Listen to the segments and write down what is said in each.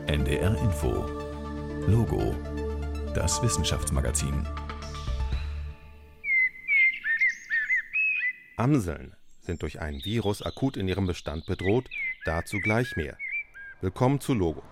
NDR Info. Logo. Das Wissenschaftsmagazin. Amseln sind durch ein Virus akut in ihrem Bestand bedroht, dazu gleich mehr. Willkommen zu Logo.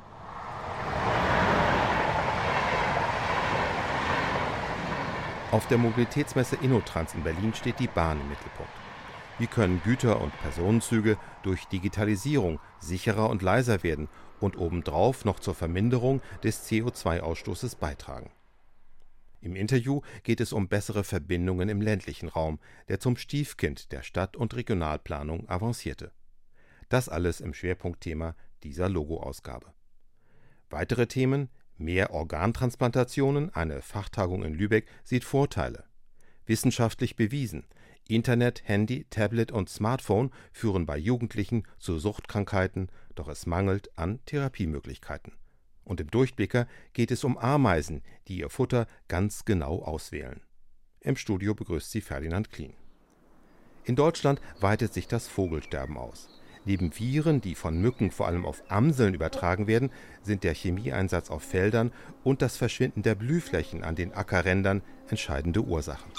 Auf der Mobilitätsmesse InnoTrans in Berlin steht die Bahn im Mittelpunkt. Wie können Güter- und Personenzüge durch Digitalisierung sicherer und leiser werden und obendrauf noch zur Verminderung des CO2-Ausstoßes beitragen? Im Interview geht es um bessere Verbindungen im ländlichen Raum, der zum Stiefkind der Stadt- und Regionalplanung avancierte. Das alles im Schwerpunktthema dieser Logo-Ausgabe. Weitere Themen: mehr Organtransplantationen, eine Fachtagung in Lübeck sieht Vorteile. Wissenschaftlich bewiesen: Internet, Handy, Tablet und Smartphone führen bei Jugendlichen zu Suchtkrankheiten, doch es mangelt an Therapiemöglichkeiten. Und im Durchblicker geht es um Ameisen, die ihr Futter ganz genau auswählen. Im Studio begrüßt sie Ferdinand Klien. In Deutschland weitet sich das Vogelsterben aus. Neben Viren, die von Mücken vor allem auf Amseln übertragen werden, sind der Chemieeinsatz auf Feldern und das Verschwinden der Blühflächen an den Ackerrändern entscheidende Ursachen.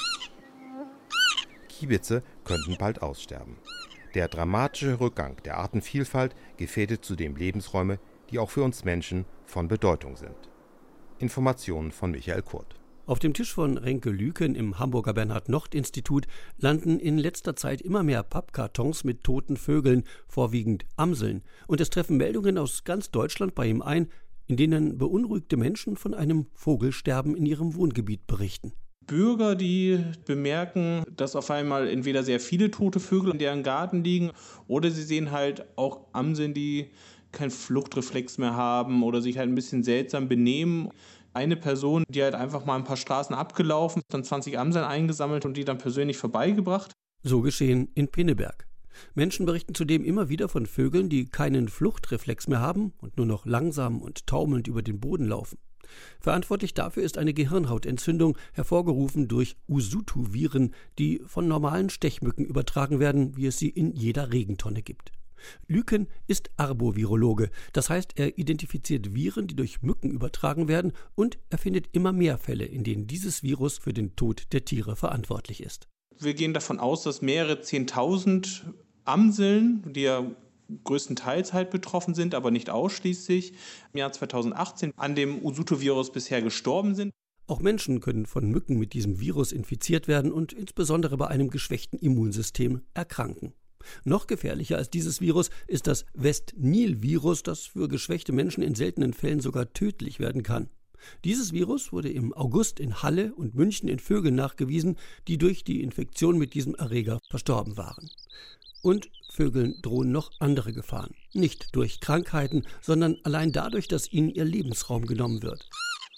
Kiebitze könnten bald aussterben. Der dramatische Rückgang der Artenvielfalt gefährdet zudem Lebensräume, die auch für uns Menschen von Bedeutung sind. Informationen von Michael Kurt. Auf dem Tisch von Renke Lüken im Hamburger Bernhard-Nocht-Institut landen in letzter Zeit immer mehr Pappkartons mit toten Vögeln, vorwiegend Amseln. Und es treffen Meldungen aus ganz Deutschland bei ihm ein, in denen beunruhigte Menschen von einem Vogelsterben in ihrem Wohngebiet berichten. Bürger, die bemerken, dass auf einmal entweder sehr viele tote Vögel in deren Garten liegen oder sie sehen halt auch Amseln, die keinen Fluchtreflex mehr haben oder sich halt ein bisschen seltsam benehmen. Eine Person, die halt einfach mal ein paar Straßen abgelaufen, dann 20 Amseln eingesammelt und die dann persönlich vorbeigebracht. So geschehen in Pinneberg. Menschen berichten zudem immer wieder von Vögeln, die keinen Fluchtreflex mehr haben und nur noch langsam und taumelnd über den Boden laufen. Verantwortlich dafür ist eine Gehirnhautentzündung, hervorgerufen durch Usutu-Viren, die von normalen Stechmücken übertragen werden, wie es sie in jeder Regentonne gibt. Lüken ist Arbovirologe, das heißt, er identifiziert Viren, die durch Mücken übertragen werden, und er findet immer mehr Fälle, in denen dieses Virus für den Tod der Tiere verantwortlich ist. Wir gehen davon aus, dass mehrere 10.000 Amseln, die ja größtenteils halt betroffen sind, aber nicht ausschließlich, im Jahr 2018 an dem Usutu-Virus bisher gestorben sind. Auch Menschen können von Mücken mit diesem Virus infiziert werden und insbesondere bei einem geschwächten Immunsystem erkranken. Noch gefährlicher als dieses Virus ist das West-Nil-Virus, das für geschwächte Menschen in seltenen Fällen sogar tödlich werden kann. Dieses Virus wurde im August in Halle und München in Vögeln nachgewiesen, die durch die Infektion mit diesem Erreger verstorben waren. Und Vögeln drohen noch andere Gefahren. Nicht durch Krankheiten, sondern allein dadurch, dass ihnen ihr Lebensraum genommen wird.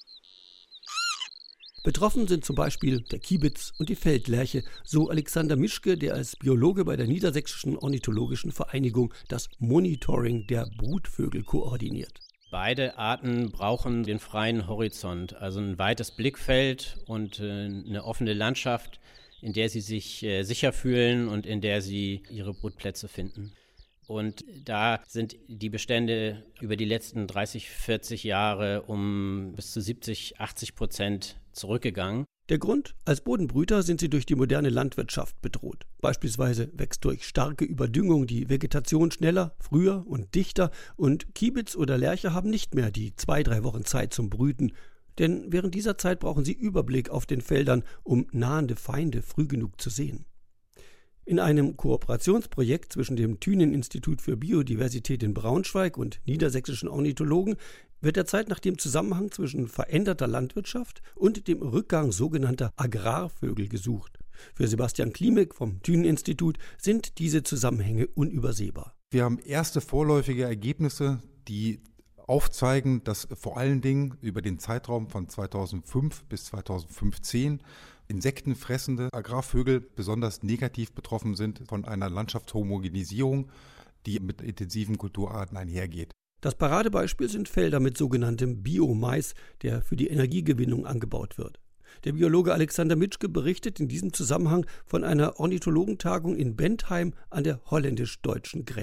Betroffen sind zum Beispiel der Kiebitz und die Feldlerche, so Alexander Mischke, der als Biologe bei der Niedersächsischen Ornithologischen Vereinigung das Monitoring der Brutvögel koordiniert. Beide Arten brauchen den freien Horizont, also ein weites Blickfeld und eine offene Landschaft, in der sie sich sicher fühlen und in der sie ihre Brutplätze finden. Und da sind die Bestände über die letzten 30, 40 Jahre um bis zu 70-80% zurückgegangen. Der Grund? Als Bodenbrüter sind sie durch die moderne Landwirtschaft bedroht. Beispielsweise wächst durch starke Überdüngung die Vegetation schneller, früher und dichter, und Kiebitz oder Lerche haben nicht mehr die 2-3 Wochen Zeit zum Brüten. Denn während dieser Zeit brauchen sie Überblick auf den Feldern, um nahende Feinde früh genug zu sehen. In einem Kooperationsprojekt zwischen dem Thünen-Institut für Biodiversität in Braunschweig und niedersächsischen Ornithologen wird derzeit nach dem Zusammenhang zwischen veränderter Landwirtschaft und dem Rückgang sogenannter Agrarvögel gesucht. Für Sebastian Klimek vom Thünen-Institut sind diese Zusammenhänge unübersehbar. Wir haben erste vorläufige Ergebnisse, die aufzeigen, dass vor allen Dingen über den Zeitraum von 2005 bis 2015 insektenfressende Agrarvögel besonders negativ betroffen sind von einer Landschaftshomogenisierung, die mit intensiven Kulturarten einhergeht. Das Paradebeispiel sind Felder mit sogenanntem Biomais, der für die Energiegewinnung angebaut wird. Der Biologe Alexander Mischke berichtet in diesem Zusammenhang von einer Ornithologentagung in Bentheim an der holländisch-deutschen Grenze.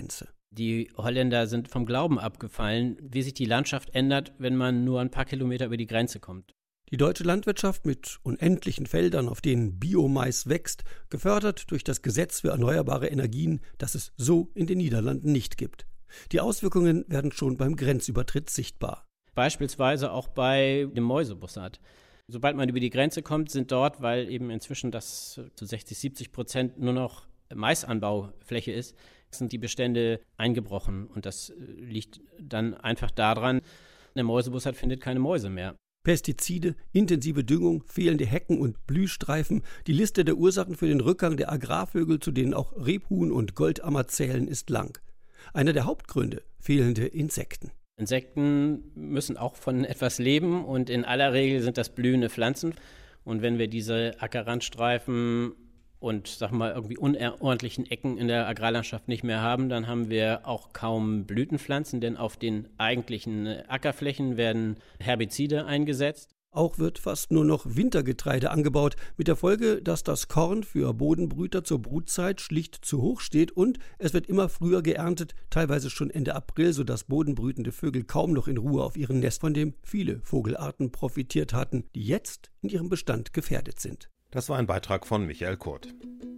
Die Holländer sind vom Glauben abgefallen, wie sich die Landschaft ändert, wenn man nur ein paar Kilometer über die Grenze kommt. Die deutsche Landwirtschaft mit unendlichen Feldern, auf denen Biomais wächst, gefördert durch das Gesetz für erneuerbare Energien, das es so in den Niederlanden nicht gibt. Die Auswirkungen werden schon beim Grenzübertritt sichtbar. Beispielsweise auch bei dem Mäusebussard. Sobald man über die Grenze kommt, sind dort, weil eben inzwischen das zu 60-70% nur noch Maisanbaufläche ist, sind die Bestände eingebrochen. Und das liegt dann einfach daran, der Mäusebussard findet keine Mäuse mehr. Pestizide, intensive Düngung, fehlende Hecken und Blühstreifen. Die Liste der Ursachen für den Rückgang der Agrarvögel, zu denen auch Rebhuhn und Goldammer zählen, ist lang. Einer der Hauptgründe: fehlende Insekten. Insekten müssen auch von etwas leben und in aller Regel sind das blühende Pflanzen. Und wenn wir diese Ackerrandstreifen und irgendwie unordentlichen Ecken in der Agrarlandschaft nicht mehr haben, dann haben wir auch kaum Blütenpflanzen, denn auf den eigentlichen Ackerflächen werden Herbizide eingesetzt. Auch wird fast nur noch Wintergetreide angebaut, mit der Folge, dass das Korn für Bodenbrüter zur Brutzeit schlicht zu hoch steht und es wird immer früher geerntet, teilweise schon Ende April, sodass bodenbrütende Vögel kaum noch in Ruhe auf ihrem Nest, von dem viele Vogelarten profitiert hatten, die jetzt in ihrem Bestand gefährdet sind. Das war ein Beitrag von Michael Kurt.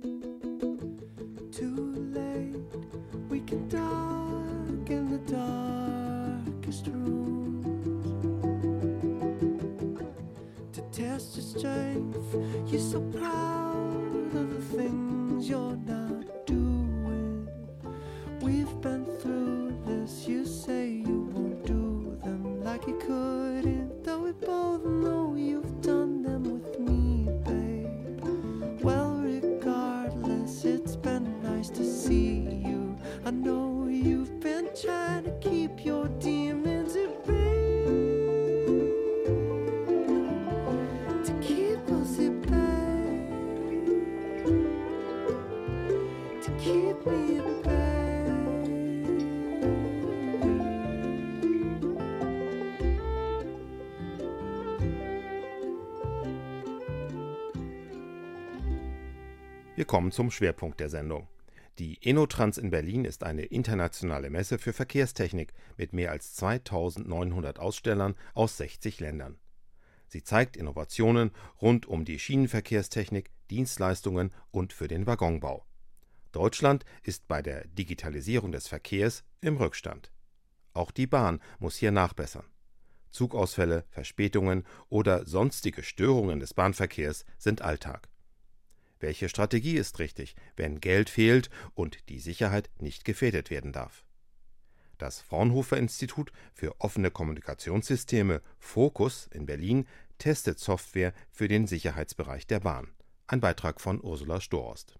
Test your strength. You're so proud of the things you're not doing. We've been through this. You say you won't do them like you couldn't, though we both know you've done them with me, babe. Well, regardless, it's been nice to see you. I know you've been trying to keep your demons at bay. Wir kommen zum Schwerpunkt der Sendung. Die InnoTrans in Berlin ist eine internationale Messe für Verkehrstechnik mit mehr als 2900 Ausstellern aus 60 Ländern. Sie zeigt Innovationen rund um die Schienenverkehrstechnik, Dienstleistungen und für den Waggonbau. Deutschland ist bei der Digitalisierung des Verkehrs im Rückstand. Auch die Bahn muss hier nachbessern. Zugausfälle, Verspätungen oder sonstige Störungen des Bahnverkehrs sind Alltag. Welche Strategie ist richtig, wenn Geld fehlt und die Sicherheit nicht gefährdet werden darf? Das Fraunhofer-Institut für offene Kommunikationssysteme Focus in Berlin testet Software für den Sicherheitsbereich der Bahn. Ein Beitrag von Ursula Storost.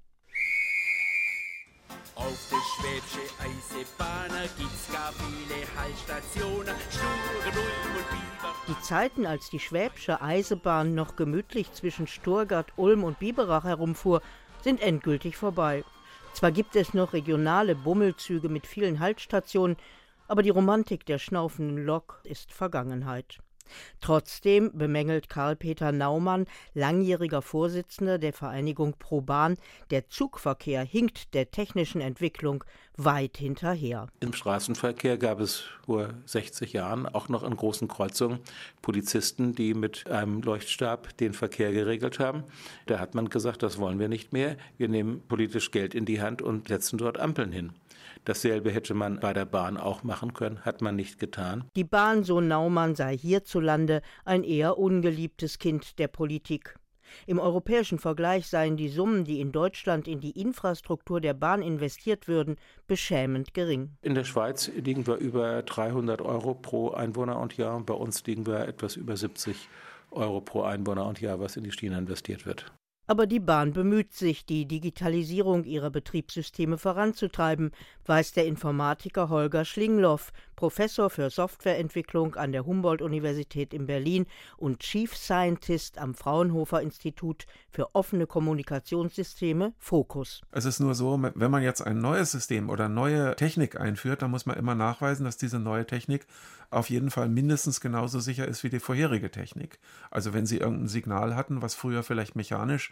Auf der Schwäbische Eisenbahn gibt's gar viele Haltstationen, Stur, Ulm und Biber. Die Zeiten, als die Schwäbische Eisenbahn noch gemütlich zwischen Stuttgart, Ulm und Biberach herumfuhr, sind endgültig vorbei. Zwar gibt es noch regionale Bummelzüge mit vielen Haltstationen, aber die Romantik der schnaufenden Lok ist Vergangenheit. Trotzdem bemängelt Karl-Peter Naumann, langjähriger Vorsitzender der Vereinigung ProBahn, der Zugverkehr hinkt der technischen Entwicklung weit hinterher. Im Straßenverkehr gab es vor 60 Jahren auch noch in großen Kreuzungen Polizisten, die mit einem Leuchtstab den Verkehr geregelt haben. Da hat man gesagt, das wollen wir nicht mehr. Wir nehmen politisch Geld in die Hand und setzen dort Ampeln hin. Dasselbe hätte man bei der Bahn auch machen können, hat man nicht getan. Die Bahn, so Naumann, sei hierzulande ein eher ungeliebtes Kind der Politik. Im europäischen Vergleich seien die Summen, die in Deutschland in die Infrastruktur der Bahn investiert würden, beschämend gering. In der Schweiz liegen wir über 300 Euro pro Einwohner und Jahr und bei uns liegen wir etwas über 70 Euro pro Einwohner und Jahr, was in die Schiene investiert wird. Aber die Bahn bemüht sich, die Digitalisierung ihrer Betriebssysteme voranzutreiben, weiß der Informatiker Holger Schlingloff, Professor für Softwareentwicklung an der Humboldt-Universität in Berlin und Chief Scientist am Fraunhofer-Institut für offene Kommunikationssysteme Focus. Es ist nur so, wenn man jetzt ein neues System oder neue Technik einführt, dann muss man immer nachweisen, dass diese neue Technik auf jeden Fall mindestens genauso sicher ist wie die vorherige Technik. Also wenn Sie irgendein Signal hatten, was früher vielleicht mechanisch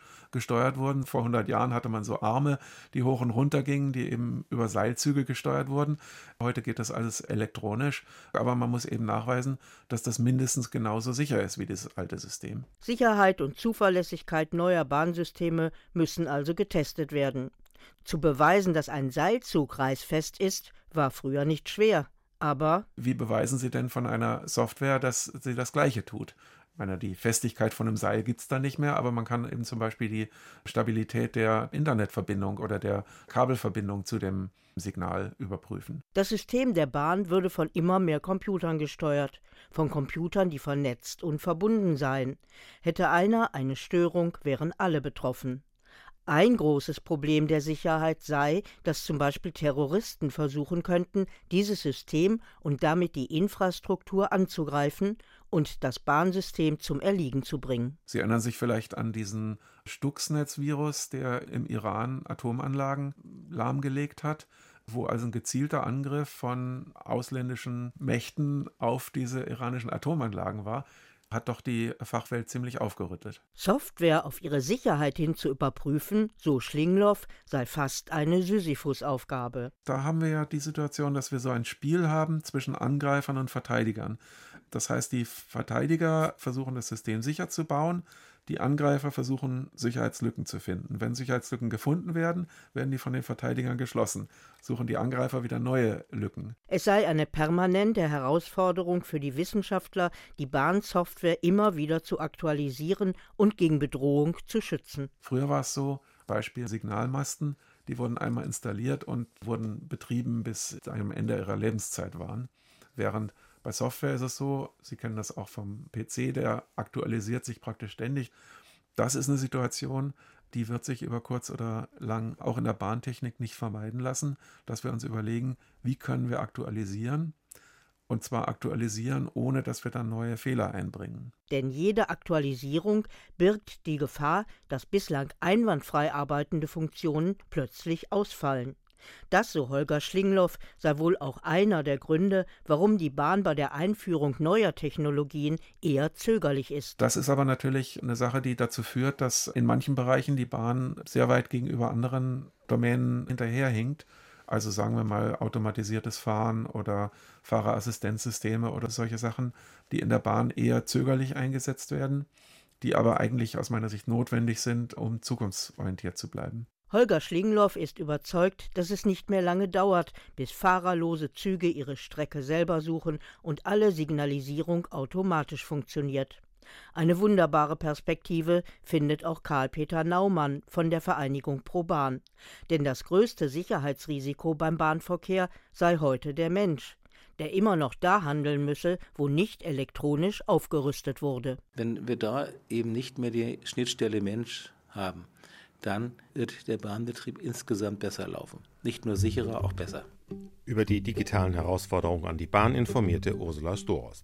gesteuert wurden. Vor 100 Jahren hatte man so Arme, die hoch und runter gingen, die eben über Seilzüge gesteuert wurden. Heute geht das alles elektronisch, aber man muss eben nachweisen, dass das mindestens genauso sicher ist wie dieses alte System. Sicherheit und Zuverlässigkeit neuer Bahnsysteme müssen also getestet werden. Zu beweisen, dass ein Seilzug reißfest ist, war früher nicht schwer. Aber wie beweisen Sie denn von einer Software, dass sie das Gleiche tut? Ich meine, die Festigkeit von einem Seil gibt es da nicht mehr, aber man kann eben zum Beispiel die Stabilität der Internetverbindung oder der Kabelverbindung zu dem Signal überprüfen. Das System der Bahn würde von immer mehr Computern gesteuert, von Computern, die vernetzt und verbunden seien. Hätte einer eine Störung, wären alle betroffen. Ein großes Problem der Sicherheit sei, dass zum Beispiel Terroristen versuchen könnten, dieses System und damit die Infrastruktur anzugreifen und das Bahnsystem zum Erliegen zu bringen. Sie erinnern sich vielleicht an diesen Stuxnet-Virus, der im Iran Atomanlagen lahmgelegt hat, wo also ein gezielter Angriff von ausländischen Mächten auf diese iranischen Atomanlagen war. Hat doch die Fachwelt ziemlich aufgerüttelt. Software auf ihre Sicherheit hin zu überprüfen, so Schlingloff, sei fast eine Sisyphus-Aufgabe. Da haben wir ja die Situation, dass wir so ein Spiel haben zwischen Angreifern und Verteidigern. Das heißt, die Verteidiger versuchen, das System sicher zu bauen, die Angreifer versuchen, Sicherheitslücken zu finden. Wenn Sicherheitslücken gefunden werden, werden die von den Verteidigern geschlossen. Suchen die Angreifer wieder neue Lücken. Es sei eine permanente Herausforderung für die Wissenschaftler, die Bahnsoftware immer wieder zu aktualisieren und gegen Bedrohung zu schützen. Früher war es so, Beispiel Signalmasten, die wurden einmal installiert und wurden betrieben, bis sie am Ende ihrer Lebenszeit waren. Während bei Software ist es so, Sie kennen das auch vom PC, der aktualisiert sich praktisch ständig. Das ist eine Situation, die wird sich über kurz oder lang auch in der Bahntechnik nicht vermeiden lassen, dass wir uns überlegen, wie können wir aktualisieren, und zwar aktualisieren, ohne dass wir dann neue Fehler einbringen. Denn jede Aktualisierung birgt die Gefahr, dass bislang einwandfrei arbeitende Funktionen plötzlich ausfallen. Das, so Holger Schlingloff, sei wohl auch einer der Gründe, warum die Bahn bei der Einführung neuer Technologien eher zögerlich ist. Das ist aber natürlich eine Sache, die dazu führt, dass in manchen Bereichen die Bahn sehr weit gegenüber anderen Domänen hinterherhinkt. Also sagen wir mal automatisiertes Fahren oder Fahrerassistenzsysteme oder solche Sachen, die in der Bahn eher zögerlich eingesetzt werden, die aber eigentlich aus meiner Sicht notwendig sind, um zukunftsorientiert zu bleiben. Holger Schlingloff ist überzeugt, dass es nicht mehr lange dauert, bis fahrerlose Züge ihre Strecke selber suchen und alle Signalisierung automatisch funktioniert. Eine wunderbare Perspektive findet auch Karl-Peter Naumann von der Vereinigung ProBahn. Denn das größte Sicherheitsrisiko beim Bahnverkehr sei heute der Mensch, der immer noch da handeln müsse, wo nicht elektronisch aufgerüstet wurde. Wenn wir da eben nicht mehr die Schnittstelle Mensch haben, dann wird der Bahnbetrieb insgesamt besser laufen. Nicht nur sicherer, auch besser. Über die digitalen Herausforderungen an die Bahn informierte Ursula Storost.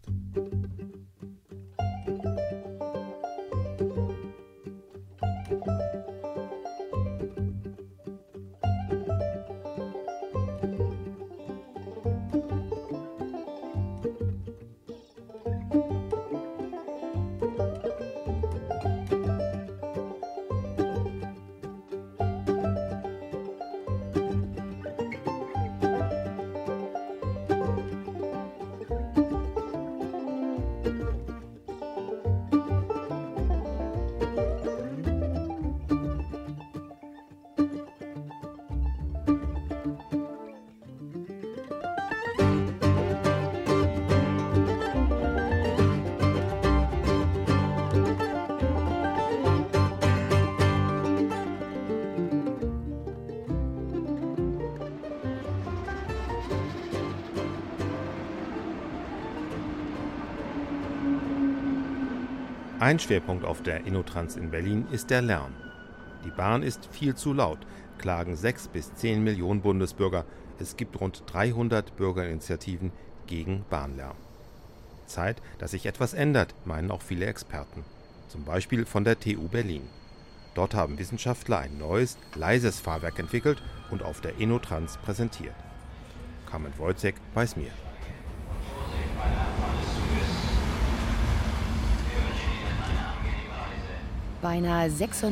Ein Schwerpunkt auf der InnoTrans in Berlin ist der Lärm. Die Bahn ist viel zu laut, klagen 6 bis 10 Millionen Bundesbürger. Es gibt rund 300 Bürgerinitiativen gegen Bahnlärm. Zeit, dass sich etwas ändert, meinen auch viele Experten. Zum Beispiel von der TU Berlin. Dort haben Wissenschaftler ein neues, leises Fahrwerk entwickelt und auf der InnoTrans präsentiert. Carmen Wojcek weiß mehr. Beinahe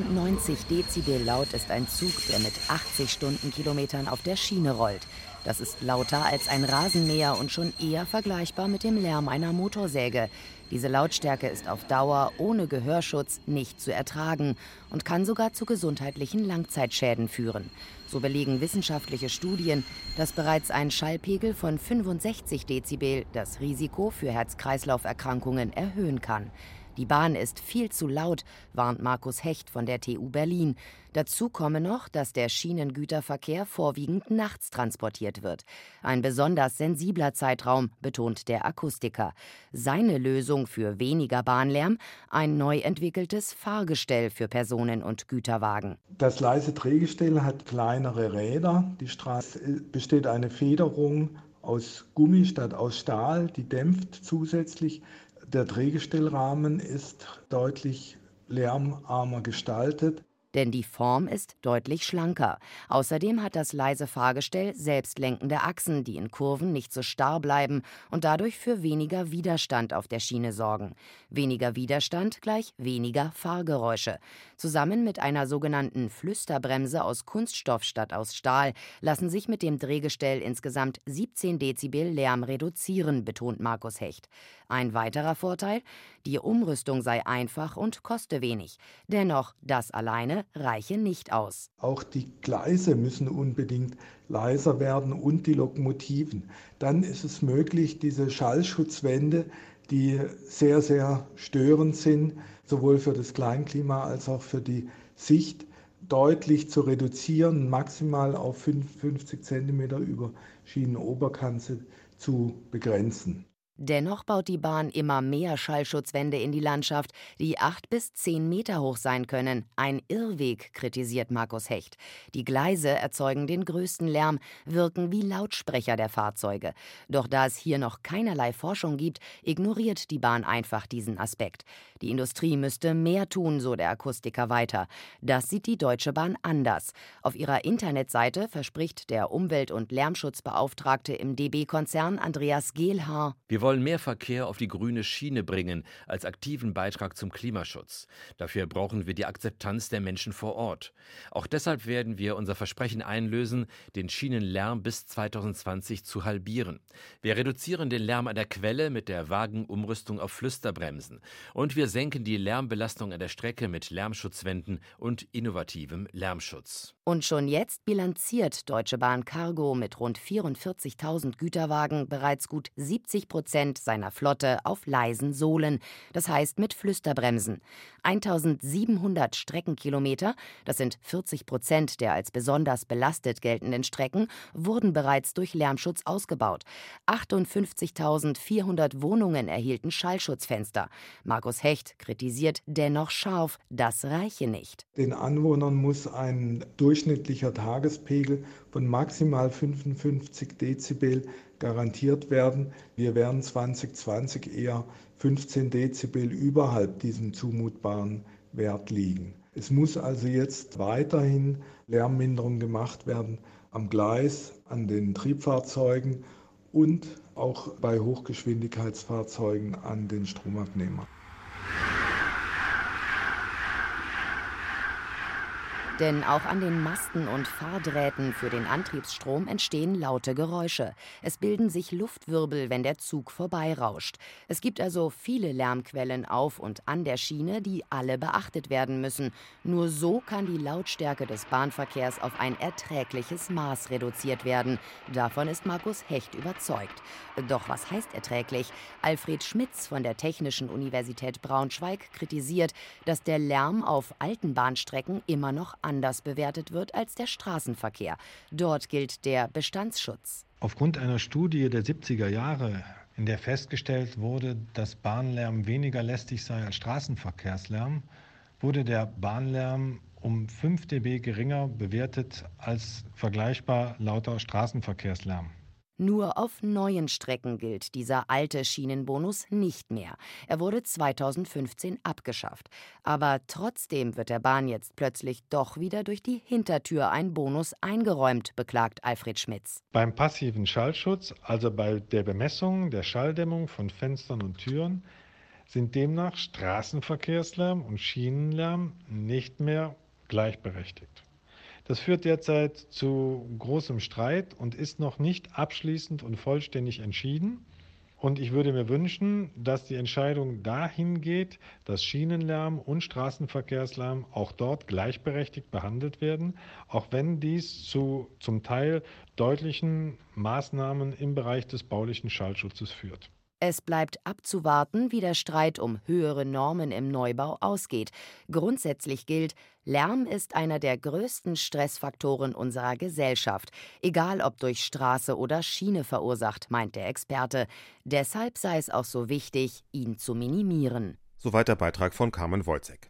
96 Dezibel laut ist ein Zug, der mit 80 Stundenkilometern auf der Schiene rollt. Das ist lauter als ein Rasenmäher und schon eher vergleichbar mit dem Lärm einer Motorsäge. Diese Lautstärke ist auf Dauer ohne Gehörschutz nicht zu ertragen und kann sogar zu gesundheitlichen Langzeitschäden führen. So belegen wissenschaftliche Studien, dass bereits ein Schallpegel von 65 Dezibel das Risiko für Herz-Kreislauf-Erkrankungen erhöhen kann. Die Bahn ist viel zu laut, warnt Markus Hecht von der TU Berlin. Dazu komme noch, dass der Schienengüterverkehr vorwiegend nachts transportiert wird. Ein besonders sensibler Zeitraum, betont der Akustiker. Seine Lösung für weniger Bahnlärm: ein neu entwickeltes Fahrgestell für Personen- und Güterwagen. Das leise Drehgestell hat kleinere Räder. Die Straße besteht eine Federung aus Gummi statt aus Stahl, die dämpft zusätzlich. Der Drehgestellrahmen ist deutlich lärmarmer gestaltet. Denn die Form ist deutlich schlanker. Außerdem hat das leise Fahrgestell selbstlenkende Achsen, die in Kurven nicht so starr bleiben und dadurch für weniger Widerstand auf der Schiene sorgen. Weniger Widerstand gleich weniger Fahrgeräusche. Zusammen mit einer sogenannten Flüsterbremse aus Kunststoff statt aus Stahl lassen sich mit dem Drehgestell insgesamt 17 Dezibel Lärm reduzieren, betont Markus Hecht. Ein weiterer Vorteil: die Umrüstung sei einfach und koste wenig. Dennoch, das alleine reiche nicht aus. Auch die Gleise müssen unbedingt leiser werden und die Lokomotiven. Dann ist es möglich, diese Schallschutzwände, die sehr, sehr störend sind, sowohl für das Kleinklima als auch für die Sicht, deutlich zu reduzieren, maximal auf 50 cm über Schienenoberkante zu begrenzen. Dennoch baut die Bahn immer mehr Schallschutzwände in die Landschaft, die 8 bis 10 Meter hoch sein können. Ein Irrweg, kritisiert Markus Hecht. Die Gleise erzeugen den größten Lärm, wirken wie Lautsprecher der Fahrzeuge. Doch da es hier noch keinerlei Forschung gibt, ignoriert die Bahn einfach diesen Aspekt. Die Industrie müsste mehr tun, so der Akustiker weiter. Das sieht die Deutsche Bahn anders. Auf ihrer Internetseite verspricht der Umwelt- und Lärmschutzbeauftragte im DB-Konzern Andreas Gehlhaar: Wir wollen mehr Verkehr auf die grüne Schiene bringen als aktiven Beitrag zum Klimaschutz. Dafür brauchen wir die Akzeptanz der Menschen vor Ort. Auch deshalb werden wir unser Versprechen einlösen, den Schienenlärm bis 2020 zu halbieren. Wir reduzieren den Lärm an der Quelle mit der vagen Umrüstung auf Flüsterbremsen. Und wir senken die Lärmbelastung an der Strecke mit Lärmschutzwänden und innovativem Lärmschutz. Und schon jetzt bilanziert Deutsche Bahn Cargo mit rund 44.000 Güterwagen bereits gut 70% seiner Flotte auf leisen Sohlen, das heißt mit Flüsterbremsen. 1.700 Streckenkilometer, das sind 40% der als besonders belastet geltenden Strecken, wurden bereits durch Lärmschutz ausgebaut. 58.400 Wohnungen erhielten Schallschutzfenster. Markus Hecht kritisiert dennoch scharf, das reiche nicht. Den Anwohnern muss ein durchschnittlicher Tagespegel von maximal 55 Dezibel garantiert werden. Wir werden 2020 eher 15 Dezibel überhalb diesem zumutbaren Wert liegen. Es muss also jetzt weiterhin Lärmminderung gemacht werden am Gleis, an den Triebfahrzeugen und auch bei Hochgeschwindigkeitsfahrzeugen an den Stromabnehmern. Denn auch an den Masten und Fahrdrähten für den Antriebsstrom entstehen laute Geräusche. Es bilden sich Luftwirbel, wenn der Zug vorbeirauscht. Es gibt also viele Lärmquellen auf und an der Schiene, die alle beachtet werden müssen. Nur so kann die Lautstärke des Bahnverkehrs auf ein erträgliches Maß reduziert werden. Davon ist Markus Hecht überzeugt. Doch was heißt erträglich? Alfred Schmitz von der Technischen Universität Braunschweig kritisiert, dass der Lärm auf alten Bahnstrecken immer noch anders bewertet wird als der Straßenverkehr. Dort gilt der Bestandsschutz. Aufgrund einer Studie der 70er Jahre, in der festgestellt wurde, dass Bahnlärm weniger lästig sei als Straßenverkehrslärm, wurde der Bahnlärm um 5 dB geringer bewertet als vergleichbar lauter Straßenverkehrslärm. Nur auf neuen Strecken gilt dieser alte Schienenbonus nicht mehr. Er wurde 2015 abgeschafft. Aber trotzdem wird der Bahn jetzt plötzlich doch wieder durch die Hintertür ein Bonus eingeräumt, beklagt Alfred Schmitz. Beim passiven Schallschutz, also bei der Bemessung der Schalldämmung von Fenstern und Türen, sind demnach Straßenverkehrslärm und Schienenlärm nicht mehr gleichberechtigt. Das führt derzeit zu großem Streit und ist noch nicht abschließend und vollständig entschieden. Und ich würde mir wünschen, dass die Entscheidung dahin geht, dass Schienenlärm und Straßenverkehrslärm auch dort gleichberechtigt behandelt werden, auch wenn dies zu zum Teil deutlichen Maßnahmen im Bereich des baulichen Schallschutzes führt. Es bleibt abzuwarten, wie der Streit um höhere Normen im Neubau ausgeht. Grundsätzlich gilt, Lärm ist einer der größten Stressfaktoren unserer Gesellschaft, egal ob durch Straße oder Schiene verursacht, meint der Experte. Deshalb sei es auch so wichtig, ihn zu minimieren. Soweit der Beitrag von Carmen Wojcek.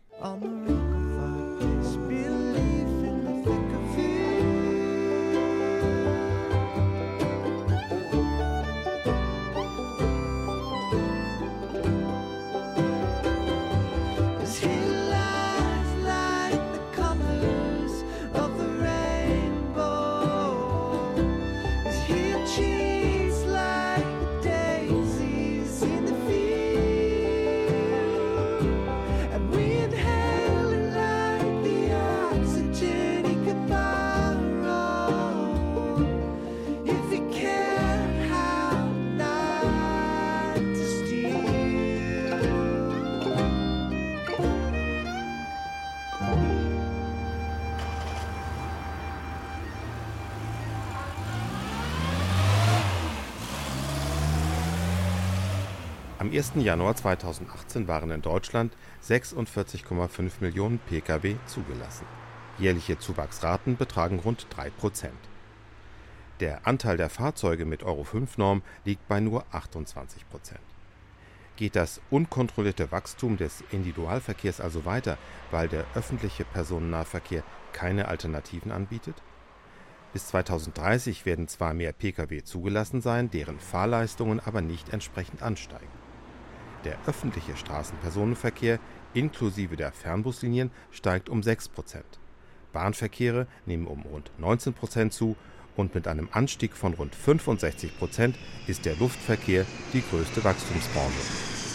Am 1. Januar 2018 waren in Deutschland 46,5 Millionen Pkw zugelassen. Jährliche Zuwachsraten betragen rund 3%. Der Anteil der Fahrzeuge mit Euro-5-Norm liegt bei nur 28%. Geht das unkontrollierte Wachstum des Individualverkehrs also weiter, weil der öffentliche Personennahverkehr keine Alternativen anbietet? Bis 2030 werden zwar mehr Pkw zugelassen sein, deren Fahrleistungen aber nicht entsprechend ansteigen. Der öffentliche Straßenpersonenverkehr inklusive der Fernbuslinien steigt um 6%. Bahnverkehre nehmen um rund 19% zu und mit einem Anstieg von rund 65% ist der Luftverkehr die größte Wachstumsbranche.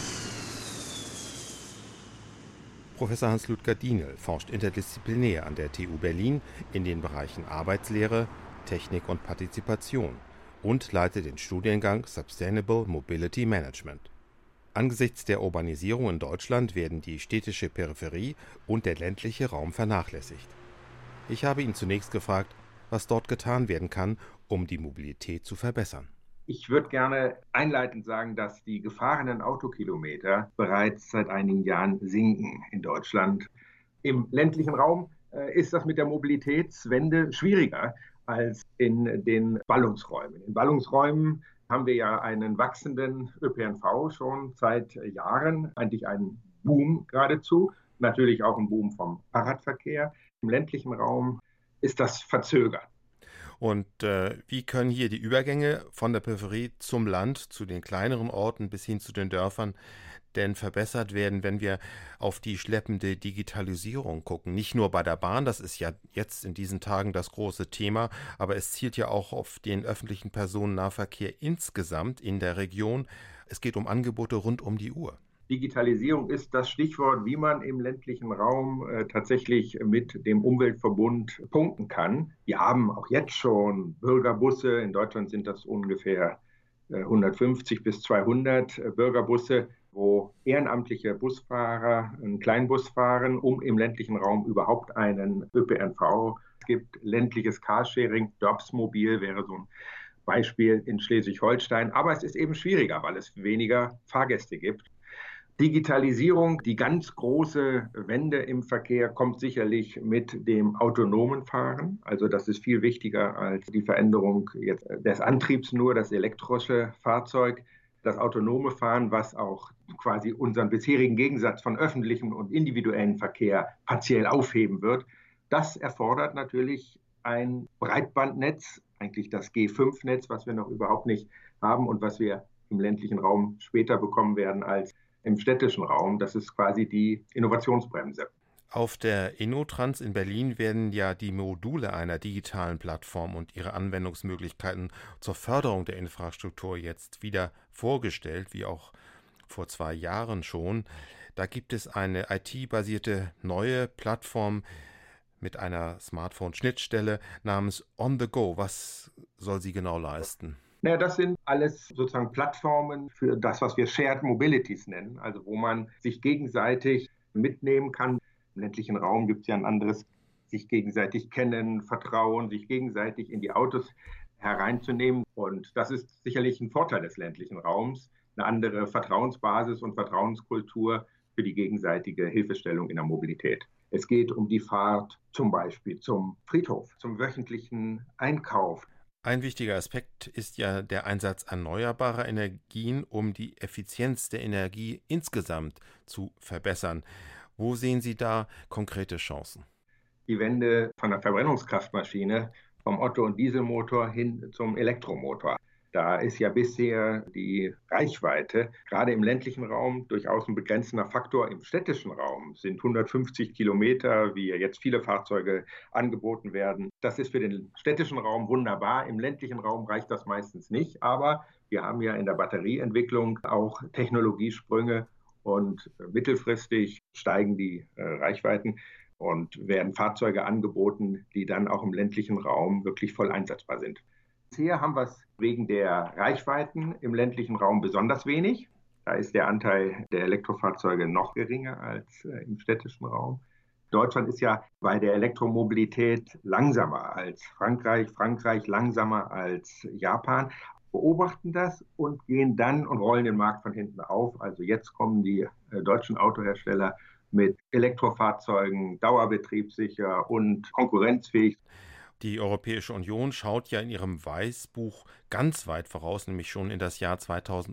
Professor Hans-Ludger Dienel forscht interdisziplinär an der TU Berlin in den Bereichen Arbeitslehre, Technik und Partizipation und leitet den Studiengang Sustainable Mobility Management. Angesichts der Urbanisierung in Deutschland werden die städtische Peripherie und der ländliche Raum vernachlässigt. Ich habe ihn zunächst gefragt, was dort getan werden kann, um die Mobilität zu verbessern. Ich würde gerne einleitend sagen, dass die gefahrenen Autokilometer bereits seit einigen Jahren sinken in Deutschland. Im ländlichen Raum ist das mit der Mobilitätswende schwieriger als in den Ballungsräumen. In Ballungsräumen haben wir ja einen wachsenden ÖPNV schon seit Jahren, eigentlich einen Boom geradezu, natürlich auch einen Boom vom Fahrradverkehr. Im ländlichen Raum ist das verzögert. Und wie können hier die Übergänge von der Peripherie zum Land, zu den kleineren Orten bis hin zu den Dörfern denn verbessert werden, wenn wir auf die schleppende Digitalisierung gucken? Nicht nur bei der Bahn, das ist ja jetzt in diesen Tagen das große Thema, aber es zielt ja auch auf den öffentlichen Personennahverkehr insgesamt in der Region. Es geht um Angebote rund um die Uhr. Digitalisierung ist das Stichwort, wie man im ländlichen Raum tatsächlich mit dem Umweltverbund punkten kann. Wir haben auch jetzt schon Bürgerbusse. In Deutschland sind das ungefähr 150 bis 200 Bürgerbusse, wo ehrenamtliche Busfahrer einen Kleinbus fahren, um im ländlichen Raum überhaupt einen ÖPNV. Es gibt ländliches Carsharing, Dorbsmobil wäre so ein Beispiel in Schleswig-Holstein. Aber es ist eben schwieriger, weil es weniger Fahrgäste gibt. Digitalisierung, die ganz große Wende im Verkehr kommt sicherlich mit dem autonomen Fahren. Also das ist viel wichtiger als die Veränderung jetzt des Antriebs nur, das elektrische Fahrzeug. Das autonome Fahren, was auch quasi unseren bisherigen Gegensatz von öffentlichem und individuellem Verkehr partiell aufheben wird, das erfordert natürlich ein Breitbandnetz, eigentlich das G5-Netz, was wir noch überhaupt nicht haben und was wir im ländlichen Raum später bekommen werden als im städtischen Raum. Das ist quasi die Innovationsbremse. Auf der InnoTrans in Berlin werden ja die Module einer digitalen Plattform und ihre Anwendungsmöglichkeiten zur Förderung der Infrastruktur jetzt wieder vorgestellt, wie auch vor 2 Jahren schon. Da gibt es eine IT-basierte neue Plattform mit einer Smartphone-Schnittstelle namens On the Go. Was soll sie genau leisten? Naja, das sind alles sozusagen Plattformen für das, was wir Shared Mobilities nennen, also wo man sich gegenseitig mitnehmen kann. Im ländlichen Raum gibt es ja ein anderes, sich gegenseitig kennen, vertrauen, sich gegenseitig in die Autos hereinzunehmen. Und das ist sicherlich ein Vorteil des ländlichen Raums, eine andere Vertrauensbasis und Vertrauenskultur für die gegenseitige Hilfestellung in der Mobilität. Es geht um die Fahrt zum Beispiel zum Friedhof, zum wöchentlichen Einkauf. Ein wichtiger Aspekt ist ja der Einsatz erneuerbarer Energien, um die Effizienz der Energie insgesamt zu verbessern. Wo sehen Sie da konkrete Chancen? Die Wende von der Verbrennungskraftmaschine vom Otto- und Dieselmotor hin zum Elektromotor. Da ist ja bisher die Reichweite, gerade im ländlichen Raum, durchaus ein begrenzender Faktor. Im städtischen Raum sind 150 Kilometer, wie jetzt viele Fahrzeuge angeboten werden. Das ist für den städtischen Raum wunderbar. Im ländlichen Raum reicht das meistens nicht. Aber wir haben ja in der Batterieentwicklung auch Technologiesprünge und mittelfristig steigen die Reichweiten und werden Fahrzeuge angeboten, die dann auch im ländlichen Raum wirklich voll einsetzbar sind. Bisher haben wir es wegen der Reichweiten im ländlichen Raum besonders wenig. Da ist der Anteil der Elektrofahrzeuge noch geringer als im städtischen Raum. Deutschland ist ja bei der Elektromobilität langsamer als Frankreich langsamer als Japan. Beobachten das und gehen dann und rollen den Markt von hinten auf. Also jetzt kommen die deutschen Autohersteller mit Elektrofahrzeugen, dauerbetriebssicher und konkurrenzfähig. Die Europäische Union schaut ja in ihrem Weißbuch ganz weit voraus, nämlich schon in das Jahr